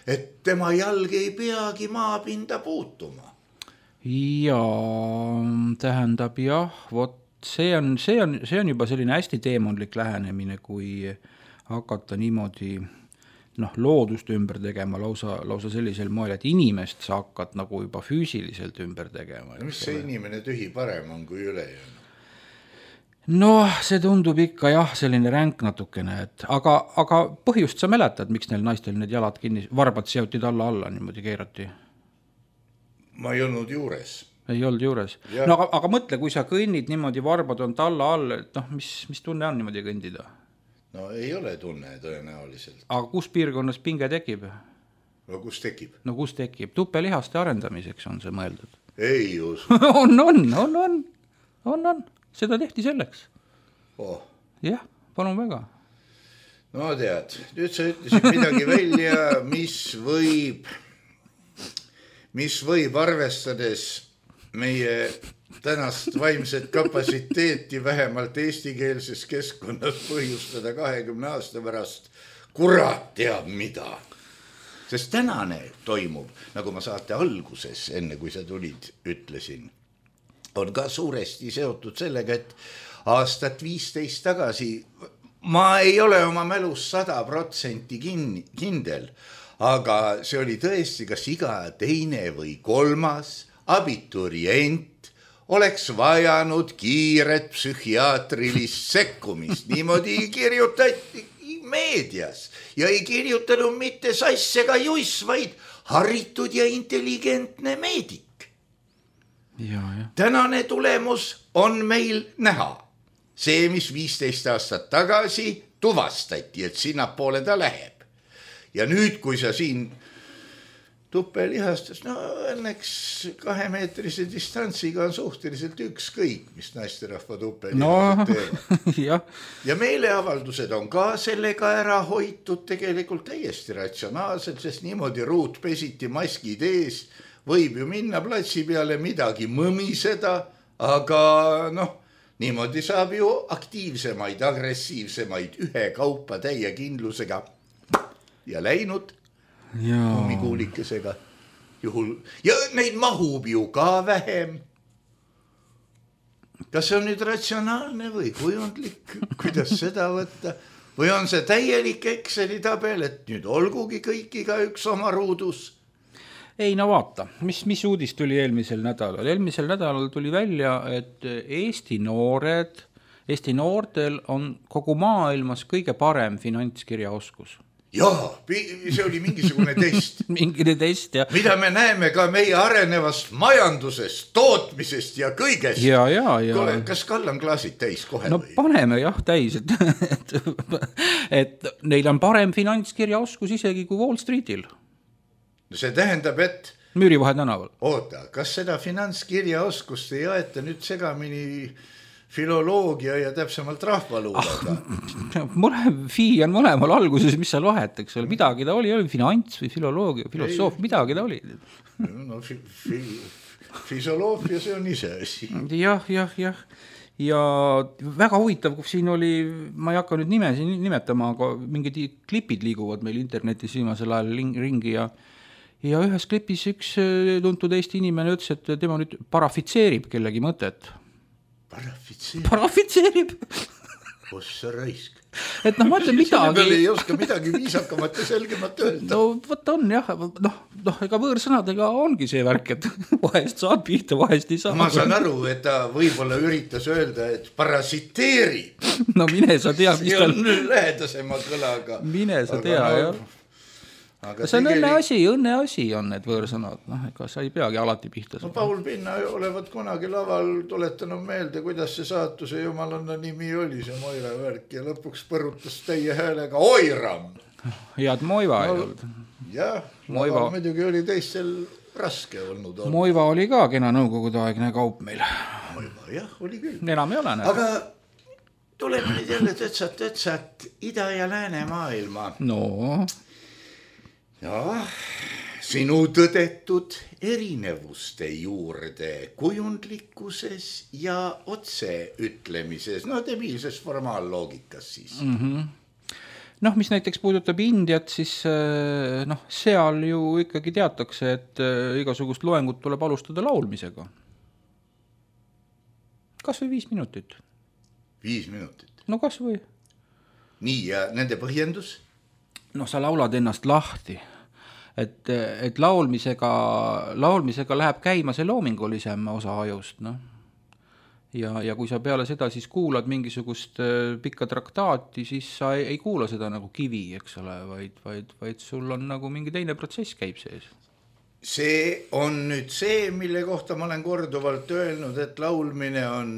et tema jalg ei peagi maapinda puutuma. Ja tähendab jah, vot see on juba selline hästi teemondlik lähenemine, kui hakata niimoodi loodust ümber tegema lausa sellisel moel, et inimest sa hakkad nagu juba füüsiliselt ümber tegema. Mis see inimene tühi parem on kui ülejäänud? See tundub ikka jah, selline ränk natukene, et aga põhjust sa mäletad, miks neil naistel need jalad kinni, varbad seotid alla niimoodi keerati? Ma ei olnud juures. Ei olnud juures. No aga mõtle, kui sa kõnnid niimoodi, varbad on talla all, et mis tunne on niimoodi kõndida? No ei ole tunne tõenäoliselt. Aga kus piirkonnas pinge tekib? No kus tekib? No kus tekib? Tupelihaste arendamiseks on see mõeldud. Ei usu. on. Seda tehti selleks. Jah, palun väga. No tead, nüüd sa ütlesid midagi välja, mis võib arvestades meie tänast vaimset kapatsiteeti vähemalt eestikeelses keskkonnas põhjustada 20 aasta pärast kurat teab mida. Sest tänane toimub, nagu ma saate alguses, enne kui sa tulid, ütlesin, on ka suuresti seotud sellega, et aastat 15 tagasi, ma ei ole oma mälus 100% kindel, aga see oli tõesti, kas iga teine või kolmas abiturient oleks vajanud kiiret psühhiaatrilist sekkumist. Niimoodi kirjutati meedias ja ei kirjutanud mitte sass ega juss, vaid haritud ja intelligentne meedik. Ja. Tänane tulemus on meil näha. See, mis 15 aastat tagasi tuvastati, et sinnapoole ta läheb. Ja nüüd, kui sa siin tupelihastas, õnneks 2-meetrise distantsiga on suhteliselt ükskõik, mis naisterahva tupelihased teevad. Ja meeleavaldused on ka sellega ära hoitud tegelikult täiesti ratsionaalselt, sest niimoodi ruutpesiti maskid ees, võib ju minna platsi peale midagi mõmiseda, aga niimoodi saab ju aktiivsemaid, agressiivsemaid ühe kaupa täie kindlusega ja läinud hommikuulikesega juhul. Ja neid mahub ju ka vähem. Kas see on nüüd ratsionaalne või kujundlik, kuidas seda võtta? Või on see täielik Exceli tabel, et nüüd olgugi kõik iga üks oma ruudus? Ei, no vaata, mis uudis tuli eelmisel nädalal? Eelmisel nädalal tuli välja, et Eesti noortel on kogu maailmas kõige parem finantskirjaoskus. Jaa, see oli mingisugune test. Mingine test, jah. Mida me näeme ka meie arenevast majandusest, tootmisest ja kõigest. Ja. Kas kallan klaasid täis kohe või? No paneme jah täis, et neil on parem finantskirjaoskus isegi kui Wall Streetil. See tähendab, et Müürivahe tänaval. Oota, kas seda finantskirjaoskust ei aeta nüüd segamini filoloogia ja täpsemalt rahvaluulega? Fii on mõlemal alguses, mis seal vahet, eks ole, midagi ta oli finants või filoloogia, filosoof, midagi ta oli. No fisooloofia, see on ise asi. Jah. Ja väga huvitav, kui siin oli, ma ei hakka nüüd nimesi nimetama, aga mingid klipid liiguvad meil internetis viimasel ajal ringi ja ühes klipis üks tuntud Eesti inimene ütles, et tema nüüd parafitseerib kellegi mõtet. Parafitseerib? Kus see raisk? Et ma ütlen midagi. Selle peale ei oska midagi viisakamat ja selgemat öelda. No võt on jah, ega võõrsõnadega ongi see värk, et vahest saab pihta, vahest ei saa. Ma saan aru, et ta võib-olla üritas öelda, et parasiteerib. No mine sa tea, mis tal... See on lähedasema kõlaga. Mine sa tea, jah. See on õnne asi on need võõrsõnad, ega sa ei peagi alati pihta. No Paul Pinna olevat kunagi laval tuletanud meelde, kuidas see saatuse jumalanna nimi oli, see Moira värk, ja lõpuks põrutas teie häälega Oiram. Head Moiva ei olnud. Jah, laval muidugi oli teistel raske olnud. Moiva oli ka kena nõukogudeaegne kaup meil. Moiva, jah, oli küll. Enam ei ole. Aga tuleme nüüd jälle tõtsat ida- ja lääne maailma. No... Ja, sinu tõdetud erinevuste juurde kujundlikkuses ja otse ütlemises, no debiilses formaalloogikas siis. noh, mis näiteks puudutab Indiat, siis noh, seal ju ikkagi teatakse, et igasugust loengut tuleb alustada laulmisega. Kas või 5 minutit? 5 minutit? No kas või? Nii, ja nende põhjendus? No sa laulad ennast lahti. Et laulmisega läheb käima see loomingulisem osa ajust, noh. Ja kui sa peale seda siis kuulad mingisugust pikka traktaati, siis sa ei kuula seda nagu kivi, eks ole, vaid sul on nagu mingi teine protsess käib sees. See on nüüd see, mille kohta ma olen korduvalt öelnud, et laulmine on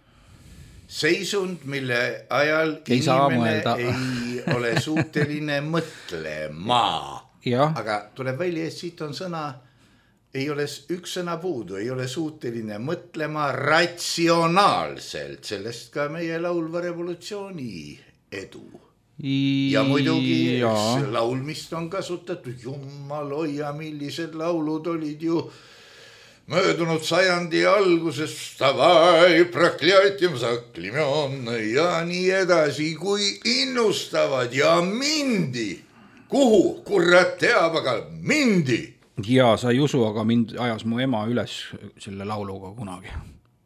seisund, mille ajal inimene ei ole suuteline mõtlema. Ja. Aga tuleb välja, et siit on sõna, ei ole üks sõna puudu, ei ole suuteline mõtlema ratsionaalselt, sellest ka meie laulva revolutsiooni edu. Ja muidugi laulmist on kasutatud, jumal hoia, millised laulud olid ju möödunud sajandi alguses, stavai, prakljatim, saklimjon ja nii edasi, kui innustavad ja mindi. Kuhu, kurat teab, aga mindi. Ja sa ei usu, aga mind ajas mu ema üles selle lauluga kunagi.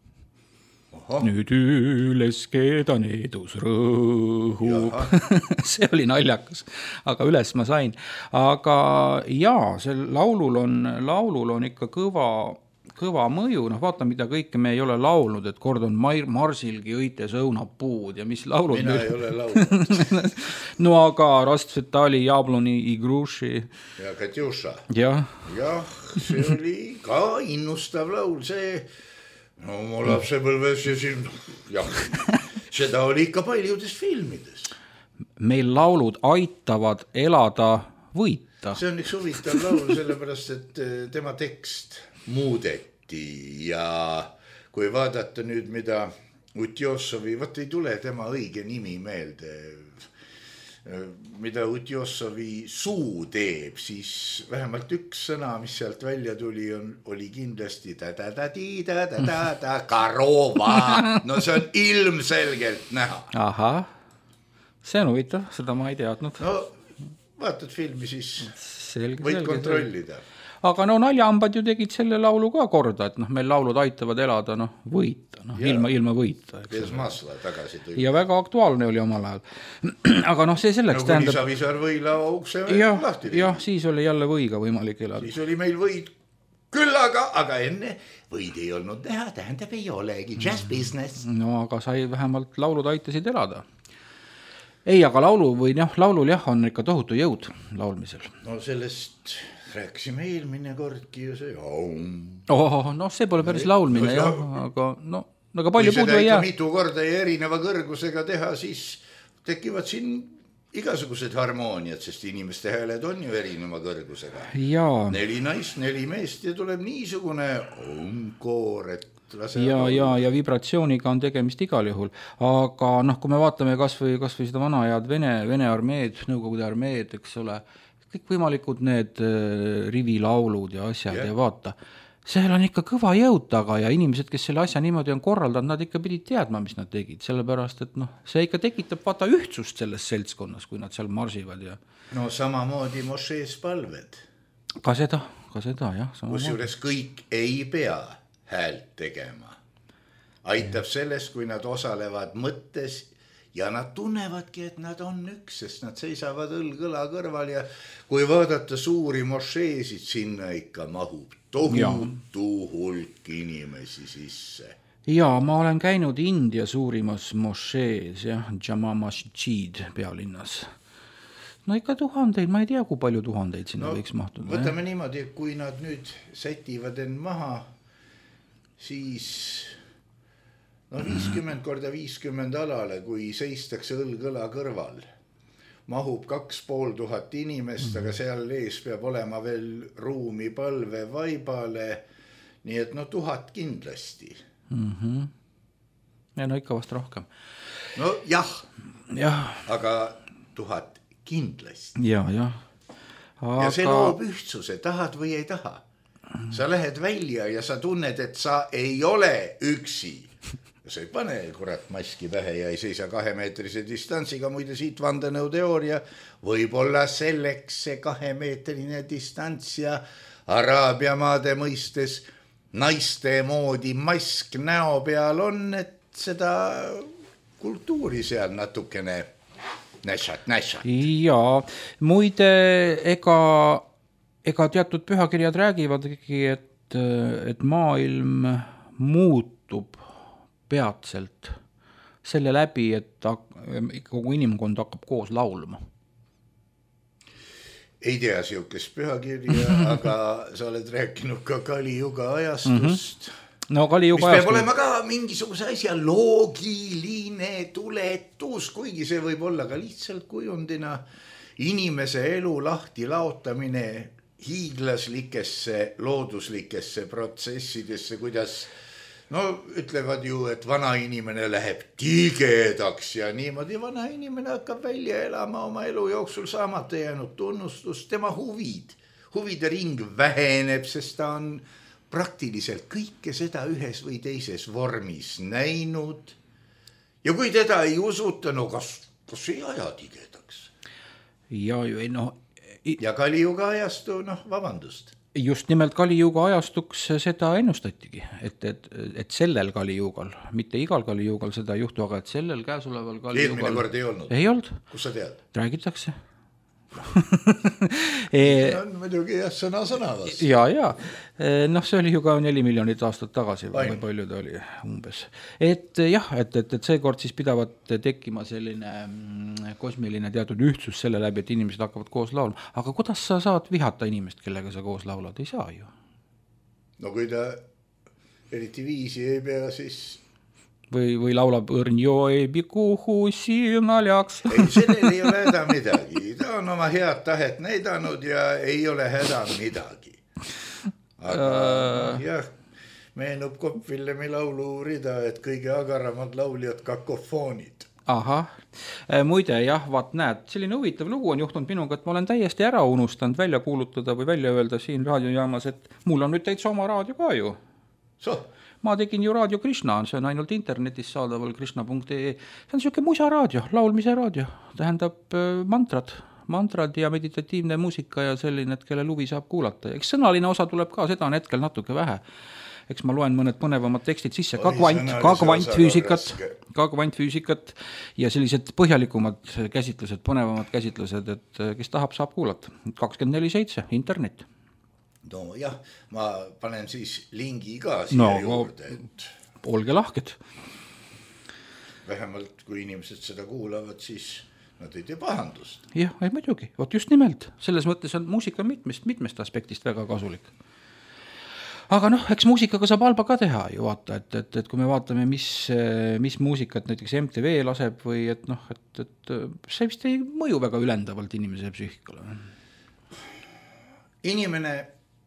Aha. Nüüd üles keda needus rõhub. See oli naljakas, aga üles ma sain. Aga jaa, see laulul on ikka kõva mõju, noh vaata, mida kõike me ei ole laulnud, et kord on Marsilgi õites õunapuud ja mis laulud mina ei ole laulnud. No aga Rastvetali, Jabloni, Igruši ja Katjuša. Jah, see oli ka innustav laul, see no mu lapsepõlves ja siin seda oli ikka paljudes filmides. Meil laulud aitavad elada võita. See on üks huvitav laul, sellepärast, et tema tekst muudeti ja kui vaadata nüüd, mida Utjossovi, võt ei tule tema õige nimi meelde, mida Utjossovi suu teeb, siis vähemalt üks sõna, mis sealt välja tuli, oli kindlasti karova. No see on ilmselgelt näha. Ahah, see on huvitav, seda ma ei teadnud. No vaatad filmi, siis võid kontrollida. Aga no naljahambad ju tegid selle laulu ka korda, et noh, meil laulud aitavad elada, noh, võita, noh, ilma võita. Kes Masla tagasi tõi. Ja väga aktuaalne oli omal ajal. Aga noh, see selleks no, tähendab... Nagu Liisa-Visar võila ukse lahti. Jah, siis oli jälle võiga võimalik elada. Siis oli meil võid küll, aga enne võid ei olnud näha, tähendab ei olegi, just business. No aga sai vähemalt laulud aitasid elada. Ei, aga laulul on ikka tohutu jõud laulmisel. No sellest rääkisime eelmine kordki ju see. No see pole päris laulmine, aga palju puudu ei jää. Mitu korda ja erineva kõrgusega teha, siis tekivad siin igasugused harmooniad, sest inimeste hääled on ju erineva kõrgusega. 4 naist, 4 meest ja tuleb niisugune koor, et ja vibratsiooniga on tegemist igal juhul, aga noh, kui me vaatame kas või seda vanaajad Vene armeed, Nõukogude armeed, eks ole, kõik võimalikud need rivilaulud ja asjad ja vaata, seal on ikka kõva jõud taga ja inimesed, kes selle asja niimoodi on korraldanud, nad ikka pidid teadma, mis nad tegid, sellepärast, et noh, see ikka tekitab vaata ühtsust selles seltskonnas, kui nad seal marsivad ja... No samamoodi mošees palved. Ka seda, jah. Kusjuures kõik ei pea häält tegema. Aitab sellest, kui nad osalevad mõttes ja nad tunnevadki, et nad on üks, sest nad seisavad õlg-õla kõrval ja kui vaadata suuri mošeesid, sinna ikka mahub tohutu hulk inimesi sisse. Ja ma olen käinud India suurimas mošees, Jama Masjid pealinnas. No ikka tuhandeid, ma ei tea, kui palju tuhandeid sinna võiks mahtuda. Võtame niimoodi, et kui nad nüüd sätivad end maha, siis 50 korda 50 alale, kui seistakse õlg-õla kõrval, mahub 2500 inimest, aga seal ees peab olema veel ruumi palve vaibale, nii et 1000 kindlasti. Ja no ikka vast rohkem. No jah. Aga 1000 kindlasti. Ja see loob ühtsuse, tahad või ei taha. Sa lähed välja ja sa tunned, et sa ei ole üksi. sa ei pane kurat maski pähe ja ei seisa 2-meetrise distantsiga, muide siit vandenõuteooria, võib-olla selleks see 2-meetrine distants ja Araabia maade mõistes naiste moodi mask näo peal on, et seda kultuuri seal natukene näšat. Jaa, muide, ega teatud pühakirjad räägivadki, et maailm muutub peatselt selle läbi, et kogu inimkond hakkab koos laulma. Ei tea siukest pühakirja, aga sa oled rääkinud ka Kali-Juga ajastust. No Kali-Juga mis peab olema ka mingisuguse asja loogiline tuletus, kuigi see võib olla ka lihtsalt kujundina inimese elu lahti laotamine hiiglaslikesse, looduslikesse protsessidesse, kuidas no ütlevad ju, et vana inimene läheb tigedaks ja niimoodi vana inimene hakkab välja elama oma elu jooksul saamata jäänud tunnustust, tema huvide ring väheneb, sest ta on praktiliselt kõike seda ühes või teises vormis näinud. Ja kui teda ei usuta, no kas ei aja tigedaks? Ja Kali-Juga ajastu, vabandust. Just nimelt Kali-Juga ajastuks seda ennustatigi, et sellel Kali-Jugal, mitte igal Kali-Jugal seda ei juhtu, aga et sellel käesoleval Kali-Jugal... Eelmine kord ei olnud? Ei olnud. Kus sa tead? Räägitakse. on muidugi sõna vastu. Ja. See oli ju ka 4 miljonit aastat tagasi või palju ta oli umbes. Et seekord siis pidavat tekkima selline kosmiline teatud ühtsus selle läbi, et inimesed hakkavad koos laulma. Aga kuidas sa saad vihata inimest, kellega sa koos laulad? Ei saa ju. No kui ta eriti viisi ei pea, siis... Või laulab õrn joi pikuhu siinaljaks. Ei, sellel ei ole häda midagi. Ta on oma head tahet näidanud ja ei ole häda midagi. Aga meenub Kopp-Villemi laulu rida, et kõige agaramad lauljad kakofoonid. Aha, muide vaat näed, selline huvitav lugu on juhtunud minuga, et ma olen täiesti ära unustanud välja kuulutada või välja öelda siin raadiojaamas, et mul on nüüd täitsa oma raadio ka ju. Ma tegin ju Raadio Krishna, see on ainult internetis saadaval krishna.ee. See on selline musaraadio, laulmise raadio. Tähendab mantrad ja meditatiivne muusika ja selline, et kelle luvi saab kuulata. Eks sõnaline osa tuleb ka, seda on hetkel natuke vähe. Eks ma loen mõned põnevamad tekstid sisse, ka kvantfüüsikat ja sellised põhjalikumad käsitlused, põnevamad käsitlused, et kes tahab, saab kuulata. 24/7, internet. No jah, ma panen siis lingi ka siia juurde. Olge lahked. Vähemalt kui inimesed seda kuulavad, siis nad ei tee pahandust. Jah, ei muidugi. Vot just nimelt. Selles mõttes on muusika mitmest aspektist väga kasulik. Aga eks muusikaga saab halba ka teha ju vaata, et kui me vaatame, mis muusikat näiteks MTV laseb või et see vist ei mõju väga ülendavalt inimese psüühikale. Inimene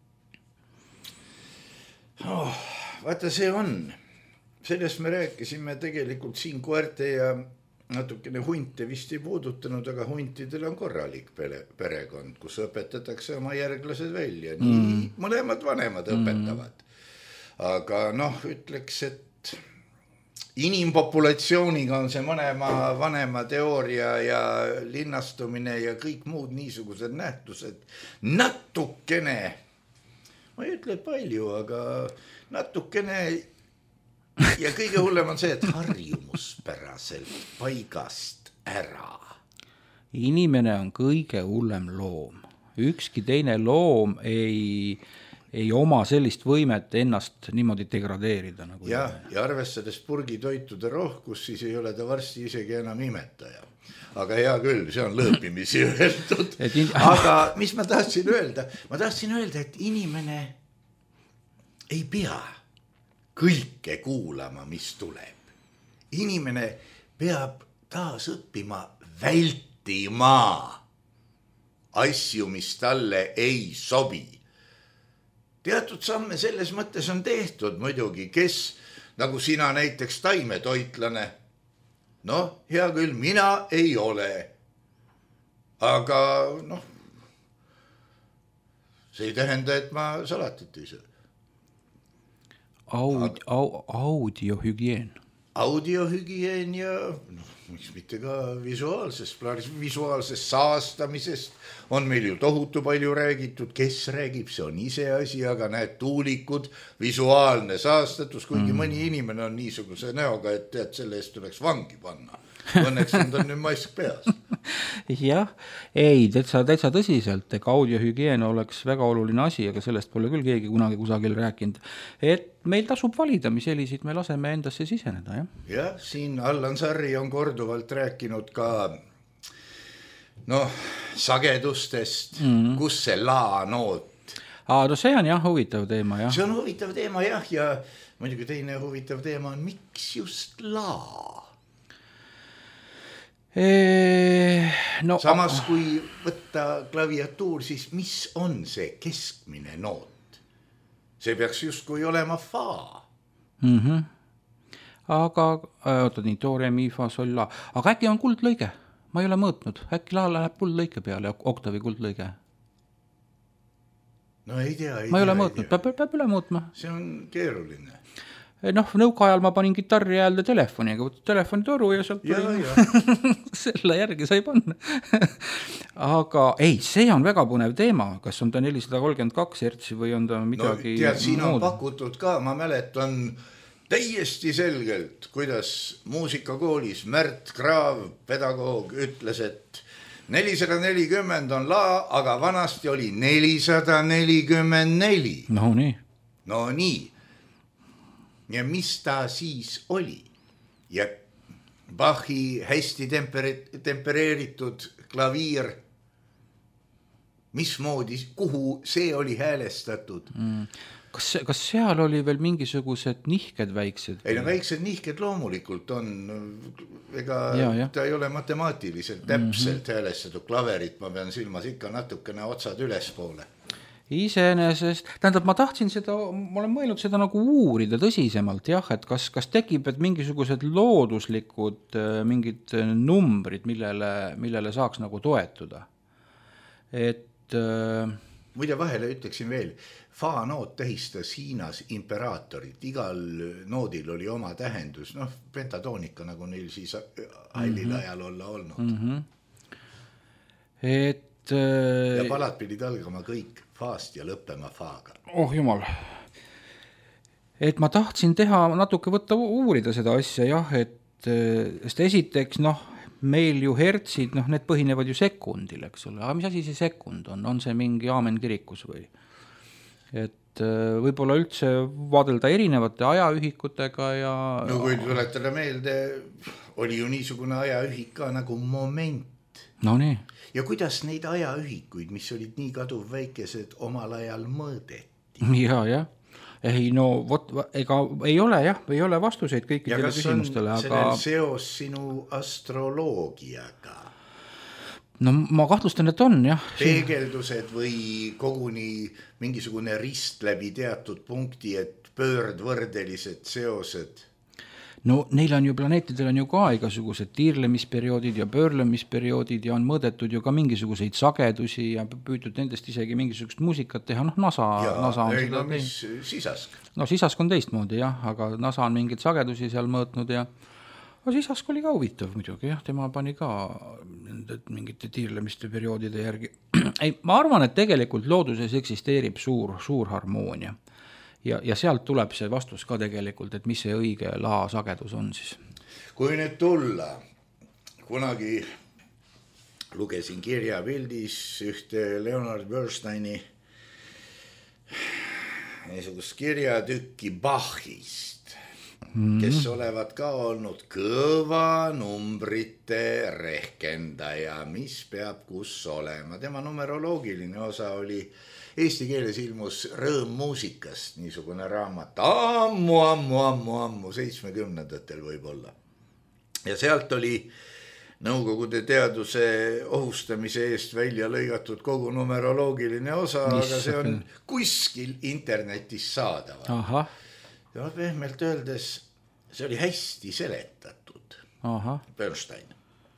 vaata see on, sellest me rääkisime tegelikult siin koerte ja natukene hunte vist ei puudutanud, aga huntidel on korralik perekond, kus õpetatakse oma järglased välja, nii mõlemad vanemad õpetavad. Aga ütleks, et inimpopulatsiooniga on see mõlema vanema teooria ja linnastumine ja kõik muud niisugused nähtused natukene, ma ei ütle palju, aga natukene ja kõige hullem on see, et harjumuspäraselt paigast ära. Inimene on kõige hullem loom. Ükski teine loom ei oma sellist võimet ennast niimoodi degradeerida. Nagu ja arvestades purgitoitude rohkus, siis ei ole ta varsti isegi enam imetaja. Aga hea küll, see on lõõpimisi öeldud. Aga mis ma tahtsin öelda? Ma tahtsin öelda, et inimene ei pea kõike kuulama, mis tuleb. Inimene peab taas õppima vältima asju, mis talle ei sobi. Teatud samme selles mõttes on tehtud muidugi, kes, nagu sina näiteks taimetoitlane, hea küll, mina ei ole, aga see ei tähenda, et ma salatit ei söö. Audiohügieen. Audiohügieen ja miks mitte ka visuaalsest saastamisest on meil ju tohutu palju räägitud, kes räägib, see on ise asi, aga näed, tuulikud, visuaalne saastatus, kuigi mõni inimene on niisuguse näoga, et tead, selle eest tuleks vangi panna. Õnneks on ta nüüd maisk peas. Jah, ei, täitsa tõsiselt, ega audiohügieen oleks väga oluline asi, aga sellest pole küll keegi kunagi kusagil rääkinud. Et meil tasub valida, mis helisid me laseme endasse siseneda, jah? Jah, siin Allan Sarri on korduvalt rääkinud ka sagedustest, kus see la-noot. No see on jah huvitav teema, jah. See on huvitav teema, jah, ja muidugi teine huvitav teema on, miks just la? Samas kui võtta klaviatuur, siis mis on see keskmine noot? See peaks justkui olema fa. Aga, nii, do, re, mi, fa, sol, la. Aga äkki on kuldlõige? Ma ei ole mõõtnud. Äkki la läheb kuldlõike peale, oktavi kuldlõige? No ei tea. Ma ei ole mõõtnud, peab üle mõõtma. See on keeruline. Nõukaajal ma panin kitarri häälde telefoniga, telefonitoru ja sealt selle järgi sai panna. Aga ei, see on väga põnev teema, kas on ta 432 hertsi või on ta midagi tead, siin on pakutud ka, ma mäletan täiesti selgelt, kuidas muusikakoolis Märt Kraav, pedagoog, ütles, et 440 on la, aga vanasti oli 444. No nii. No nii. Ja mis ta siis oli? Ja Bachi hästi tempereeritud klaviir, mismoodi, kuhu see oli häälestatud? Kas seal oli veel mingisugused nihked väiksed? Ei, väiksed nihked loomulikult on, ega ta ei ole matemaatiliselt täpselt häälestatud klaverit, ma pean silmas ikka natukene otsad ülespoole. Iseenesest, tähendab, ma tahtsin seda, ma olen mõelnud seda nagu uurida tõsisemalt, jah, et kas tekib mingisugused looduslikud mingid numbrid, millele saaks nagu toetuda. Et muide vahele ütleksin veel, fa noot tähistas Hiinas imperaatorit, igal noodil oli oma tähendus, pentatoonika nagu neil siis hallil ajal olla olnud. Ja palad pidid algama kõik faast ja lõppema faaga. Oh jumal. Et ma tahtsin natuke uurida seda asja, jah, et esiteks, meil ju hertsid, need põhinevad ju sekundil, eks ole, aga mis asi see sekund on? On see mingi aamen kirikus või? Et võib-olla üldse vaadelda erinevate ajaühikutega ja... No kui tuletada meelde, oli ju niisugune ajaühik ka nagu moment. No nii. Ja kuidas neid ajaühikuid, mis olid nii kaduv väikesed, omal ajal mõõdeti? Ja. Ei, ega ei ole vastuseid kõikidele küsimustele. Ja kas on sellel seos sinu astroloogiaga? No ma kahtlustan, et on, jah. Peegeldused või koguni mingisugune rist läbi teatud punkti, et pöördvõrdelised seosed? No neil on ju, planeetidel on ju ka igasugused tiirlemisperioodid ja pöörlemisperioodid ja on mõõdetud ju ka mingisuguseid sagedusi ja püütud nendest isegi mingisugust muusikat teha. NASA on seda teinud. Sisask? No Sisask on teistmoodi, jah, aga NASA on mingeid sagedusi seal mõõtnud ja Sisask oli ka huvitav muidugi, jah, tema pani ka mingite tiirlemiste perioodide järgi. Ei, ma arvan, et tegelikult looduses eksisteerib suur harmoonia. Ja sealt tuleb see vastus ka tegelikult, et mis see õige la sagedus on siis. Kui nüüd tulla, kunagi lugesin kirjapildis ühte Leonard Bernsteini niisugust kirjatükki Bachist, kes olevat ka olnud kõva numbrite rehkendaja, mis peab kus olema. Tema numeroloogiline osa oli eesti keeles ilmus Rõõm muusikast, niisugune raamat ammu 70-ndatel võib-olla. Ja sealt oli Nõukogude teaduse ohustamise eest välja lõigatud kogu numeroloogiline osa, aga see on kuskil internetis saadaval. Aha. Ja pehmelt öeldes see oli hästi seletatud. Aha. Bernstein.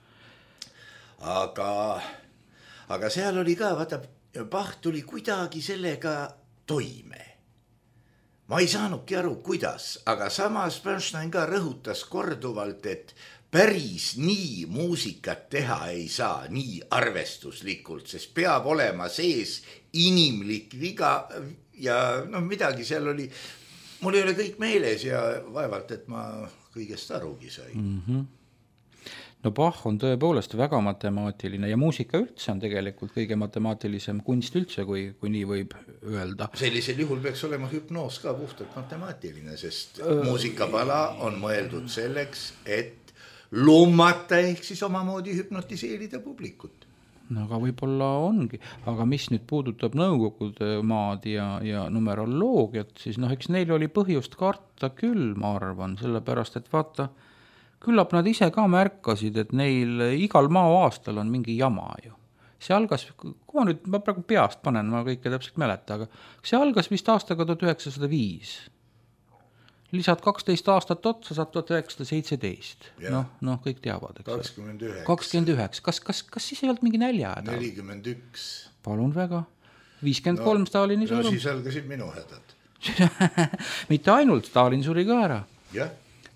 Aga seal oli ka, vaata, Bach tuli kuidagi sellega toime. ma ei saanudki aru, kuidas, aga samas Bernstein ka rõhutas korduvalt, et päris nii muusikat teha ei saa nii arvestuslikult, sest peab olema sees inimlik viga ja midagi seal oli, mul ei ole kõik meeles ja vaevalt, et ma kõigest arugi sain. No Bach on tõepoolest väga matemaatiline ja muusika üldse on tegelikult kõige matemaatilisem kunst üldse, kui nii võib öelda. Sellisel juhul peaks olema hüpnoos ka puhtalt matemaatiline, sest muusikapala on mõeldud selleks, et loomata ehk siis omamoodi hüpnotiseerida publikut. No aga võib-olla ongi, aga mis nüüd puudutab Nõukogude maad ja numeroloogiat, siis eks neil oli põhjust karta küll, ma arvan, sellepärast, et vaata, küllap nad ise ka märkasid, et neil igal maoaastal on mingi jama ju. See algas, kui ma praegu peast panen, ma kõike täpselt mäleta, aga see algas vist aastaga 1905. Lisad 12 aastat otsa, saad 1917. Noh, kõik teavad, eks. 29. Kas siis ei olnud mingi nälja? 41. Palun väga. 53 Stalini surm. No siis algasid minu hädad. Mitte ainult, Stalin suri ka ära. Jah.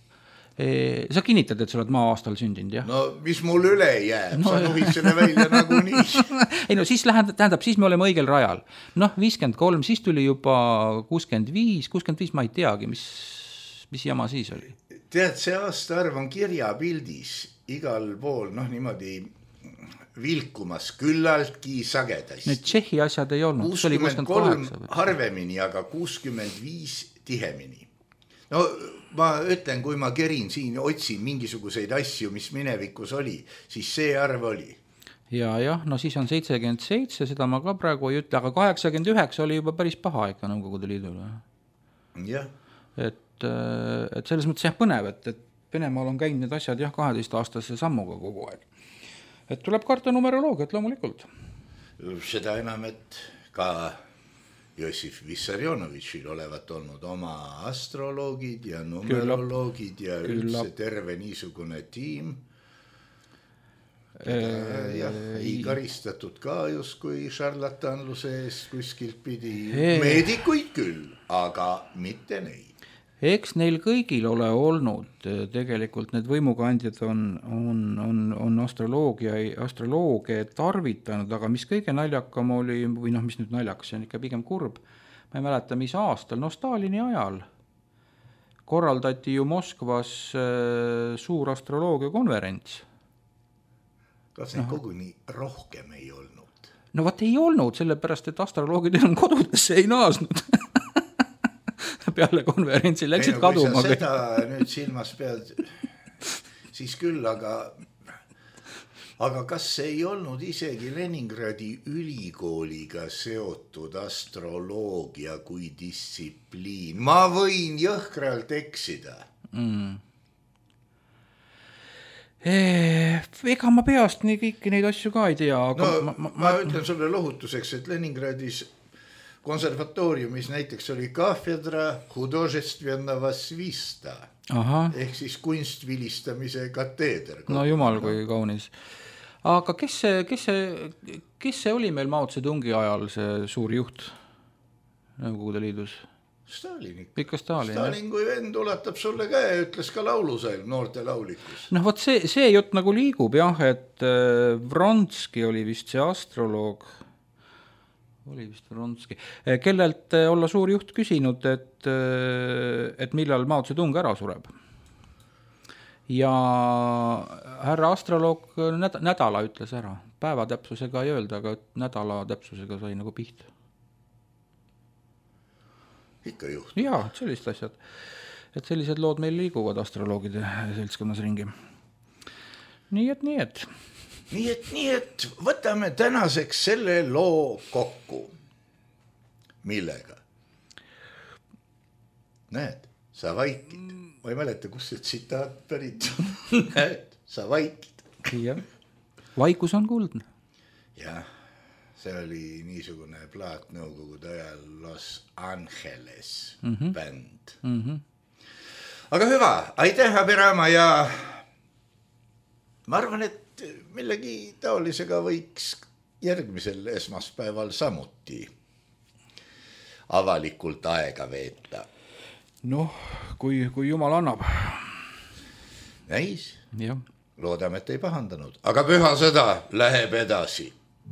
Sa kinnitad, et sa oled maa-aastal sündinud, jah? No, mis mul üle jääb, sa nuhid selle välja nagu nii. Ei no, siis siis me oleme õigel rajal. 53, siis tuli juba 65 ma ei teagi, mis jama siis oli. Tead, see aastaarv on kirjapildis igal pool, niimoodi vilkumas küllaltki sagedasti. Need Tšehhi asjad ei olnud. 63 harvemini, aga 65 tihemini. No ma ütlen, kui ma kerin siin, otsin mingisuguseid asju, mis minevikus oli, siis see arv oli. Ja, siis on 77, seda ma ka praegu ei ütle, aga 89 oli juba päris paha ikka Nõukogude Liidule. Jah. Et selles mõttes põnev, et Venemaal on käinud need asjad 12-aastase sammuga kogu aeg. Et tuleb karta numeroloogiat loomulikult. Seda enam, et ka Jossif Vissarionovitšil olevat olnud oma astroloogid ja numeroloogid ja üldse terve niisugune tiim. Ei karistatud ka justkui šarlatanluse eest kuskilt pidi. Meedikuid küll, aga mitte neid. Eks neil kõigil ole olnud, tegelikult need võimukandjad on astroloogia tarvitanud, aga mis kõige naljakam oli, või mis nüüd naljakas, see on ikka pigem kurb, ma ei mäleta, mis aastal, Stalini ajal korraldati ju Moskvas suur astroloogia konverents. Kas neid koguni rohkem ei olnud? No vaat ei olnud, sellepärast, et astroloogid enam kodudesse ei naasnud. Peale konverentsi läksid kaduma. Kui sa seda nüüd silmas pead, siis küll, aga kas see ei olnud isegi Leningradi ülikooliga seotud astroloogia kui distsipliin? Ma võin jõhkralt eksida. Ega ma peast nii kõiki neid asju ka ei tea. Aga ma ütlen sulle lohutuseks, et Leningradis konservatooriumis näiteks oli kafedra Hudожественного свиста ehk siis kunstvilistamise kateeder. No jumal, kui kaunis. Aga kes see oli meil Mao Zedongi ajal see suur juht Nõukogude Liidus? Stalin. Ikka Stalin. Stalin kui vend ulatab sulle käe, ütles ka laulusail noorte laulikus. Vot see jutt nagu liigub, et Vronski oli vist see astroloog, kellelt olla suur juht küsinud, et millal Mao Zedong ära sureb. Ja härra astroloog nädala ütles ära. Päeva täpsusega ei öelda, aga nädala täpsusega sai nagu pihta. Ikka juht. Jaa, sellist asjad. Et sellised lood meil liiguvad astroloogide seltskonnas ringi. Nii et. Nii et võtame tänaseks selle loo kokku. Millega? Näed, sa vaikid. Ma ei mäleta, kus see tsitaat pärit. Näed, sa vaikid. Jah. Vaikus on kuldne. Jah, see oli niisugune plaat Nõukogude ajal Los Angeles bänd. Aga hüva, aitäh, Abirama, ja ma arvan, et millegi taolisega võiks järgmisel esmaspäeval samuti avalikult aega veeta. Noh, kui Jumal annab. Näis. Jah. Loodame, et ei pahandanud. Aga pühasõda läheb edasi.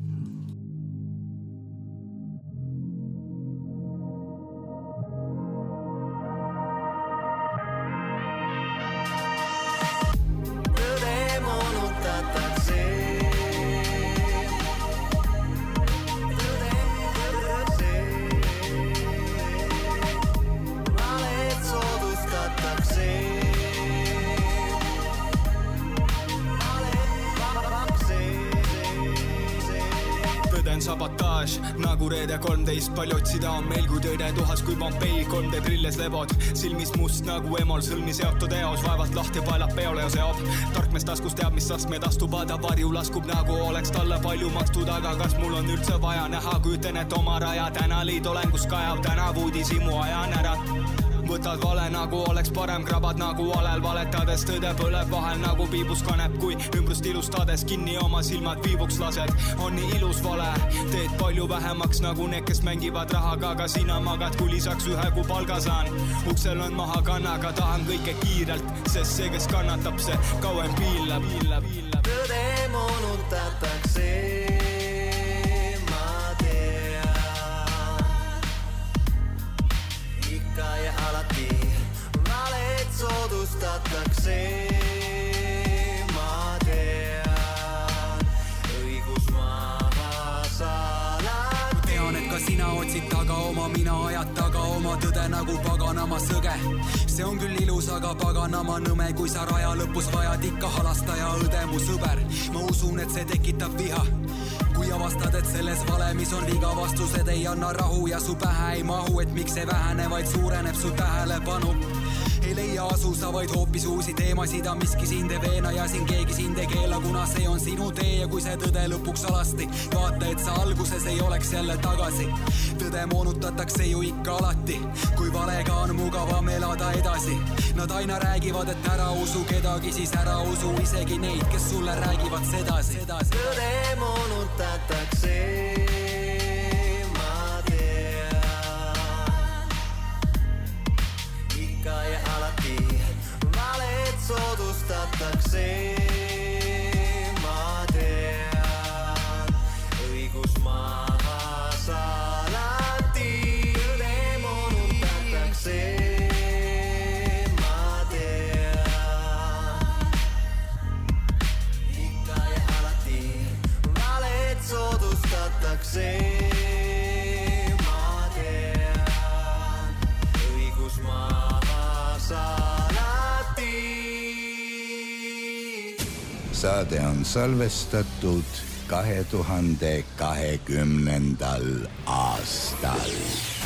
Sabotaž, nagu reede 13, palju otsida on meil kui tõide tuhas kui Pompei, 3D trilles lebod, silmis must nagu emol, sõlmi seotud eos, vaevalt lahti paelab peole ja seob. Tarkmees taskus teab, mis astmed astub, ta varju laskub nagu oleks talle palju makstud, aga kas mul on üldse vaja näha, küüten, et oma raja täna liidolengus kajav, täna uudisimu ajan ära. Võtad vale nagu oleks parem, krabad nagu alel, valetades tõde põleb vahel nagu piibus kanep, kui ümbrust ilustades kinni oma silmad viivuks lased. On nii ilus vale, teed palju vähemaks nagu need, kes mängivad rahaga, aga sina magad, kui lisaks ühe kui palga saan. Uksel on maha kannaga, tahan kõike kiirelt, sest see, kes kannatab, see kauem piillab. Tõde moonutatakse. Ja alati valet soodustatakse, ma tean, õigus maha saada. Tean, et ka sina otsid taga oma mina, ajad taga oma tõde nagu paganama sõge. See on küll ilus, aga paganama nõme, kui sa raja lõpus vajad ikka halastaja õde mu sõber. Ma usun, et see tekitab viha. Kui avastad, et selles valemis on viga, vastused ei anna rahu ja su pähe ei mahu, et miks see vähene, vaid suureneb su tähelepanu. Ei leia asu sa vaid hoopis uusi teemasid, miski sind ei veena ja siin keegi sind ei keela, kuna see on sinu tee ja kui see tõde lõpuks alasti, vaata, et sa alguses ei oleks jälle tagasi. Tõde moonutatakse ju ikka alati, kui valega on mugavam elada edasi. Nad aina räägivad, et ära usu kedagi, siis ära usu isegi neid, kes sulle räägivad sedasi. Tõde moonutatakse. Ja alati valet soodustatakse, ma tean, õigus maha salati. Tõde moonutatakse, ma tean, ikka ja alati valet soodustatakse. Saade on salvestatud 2020. aastal.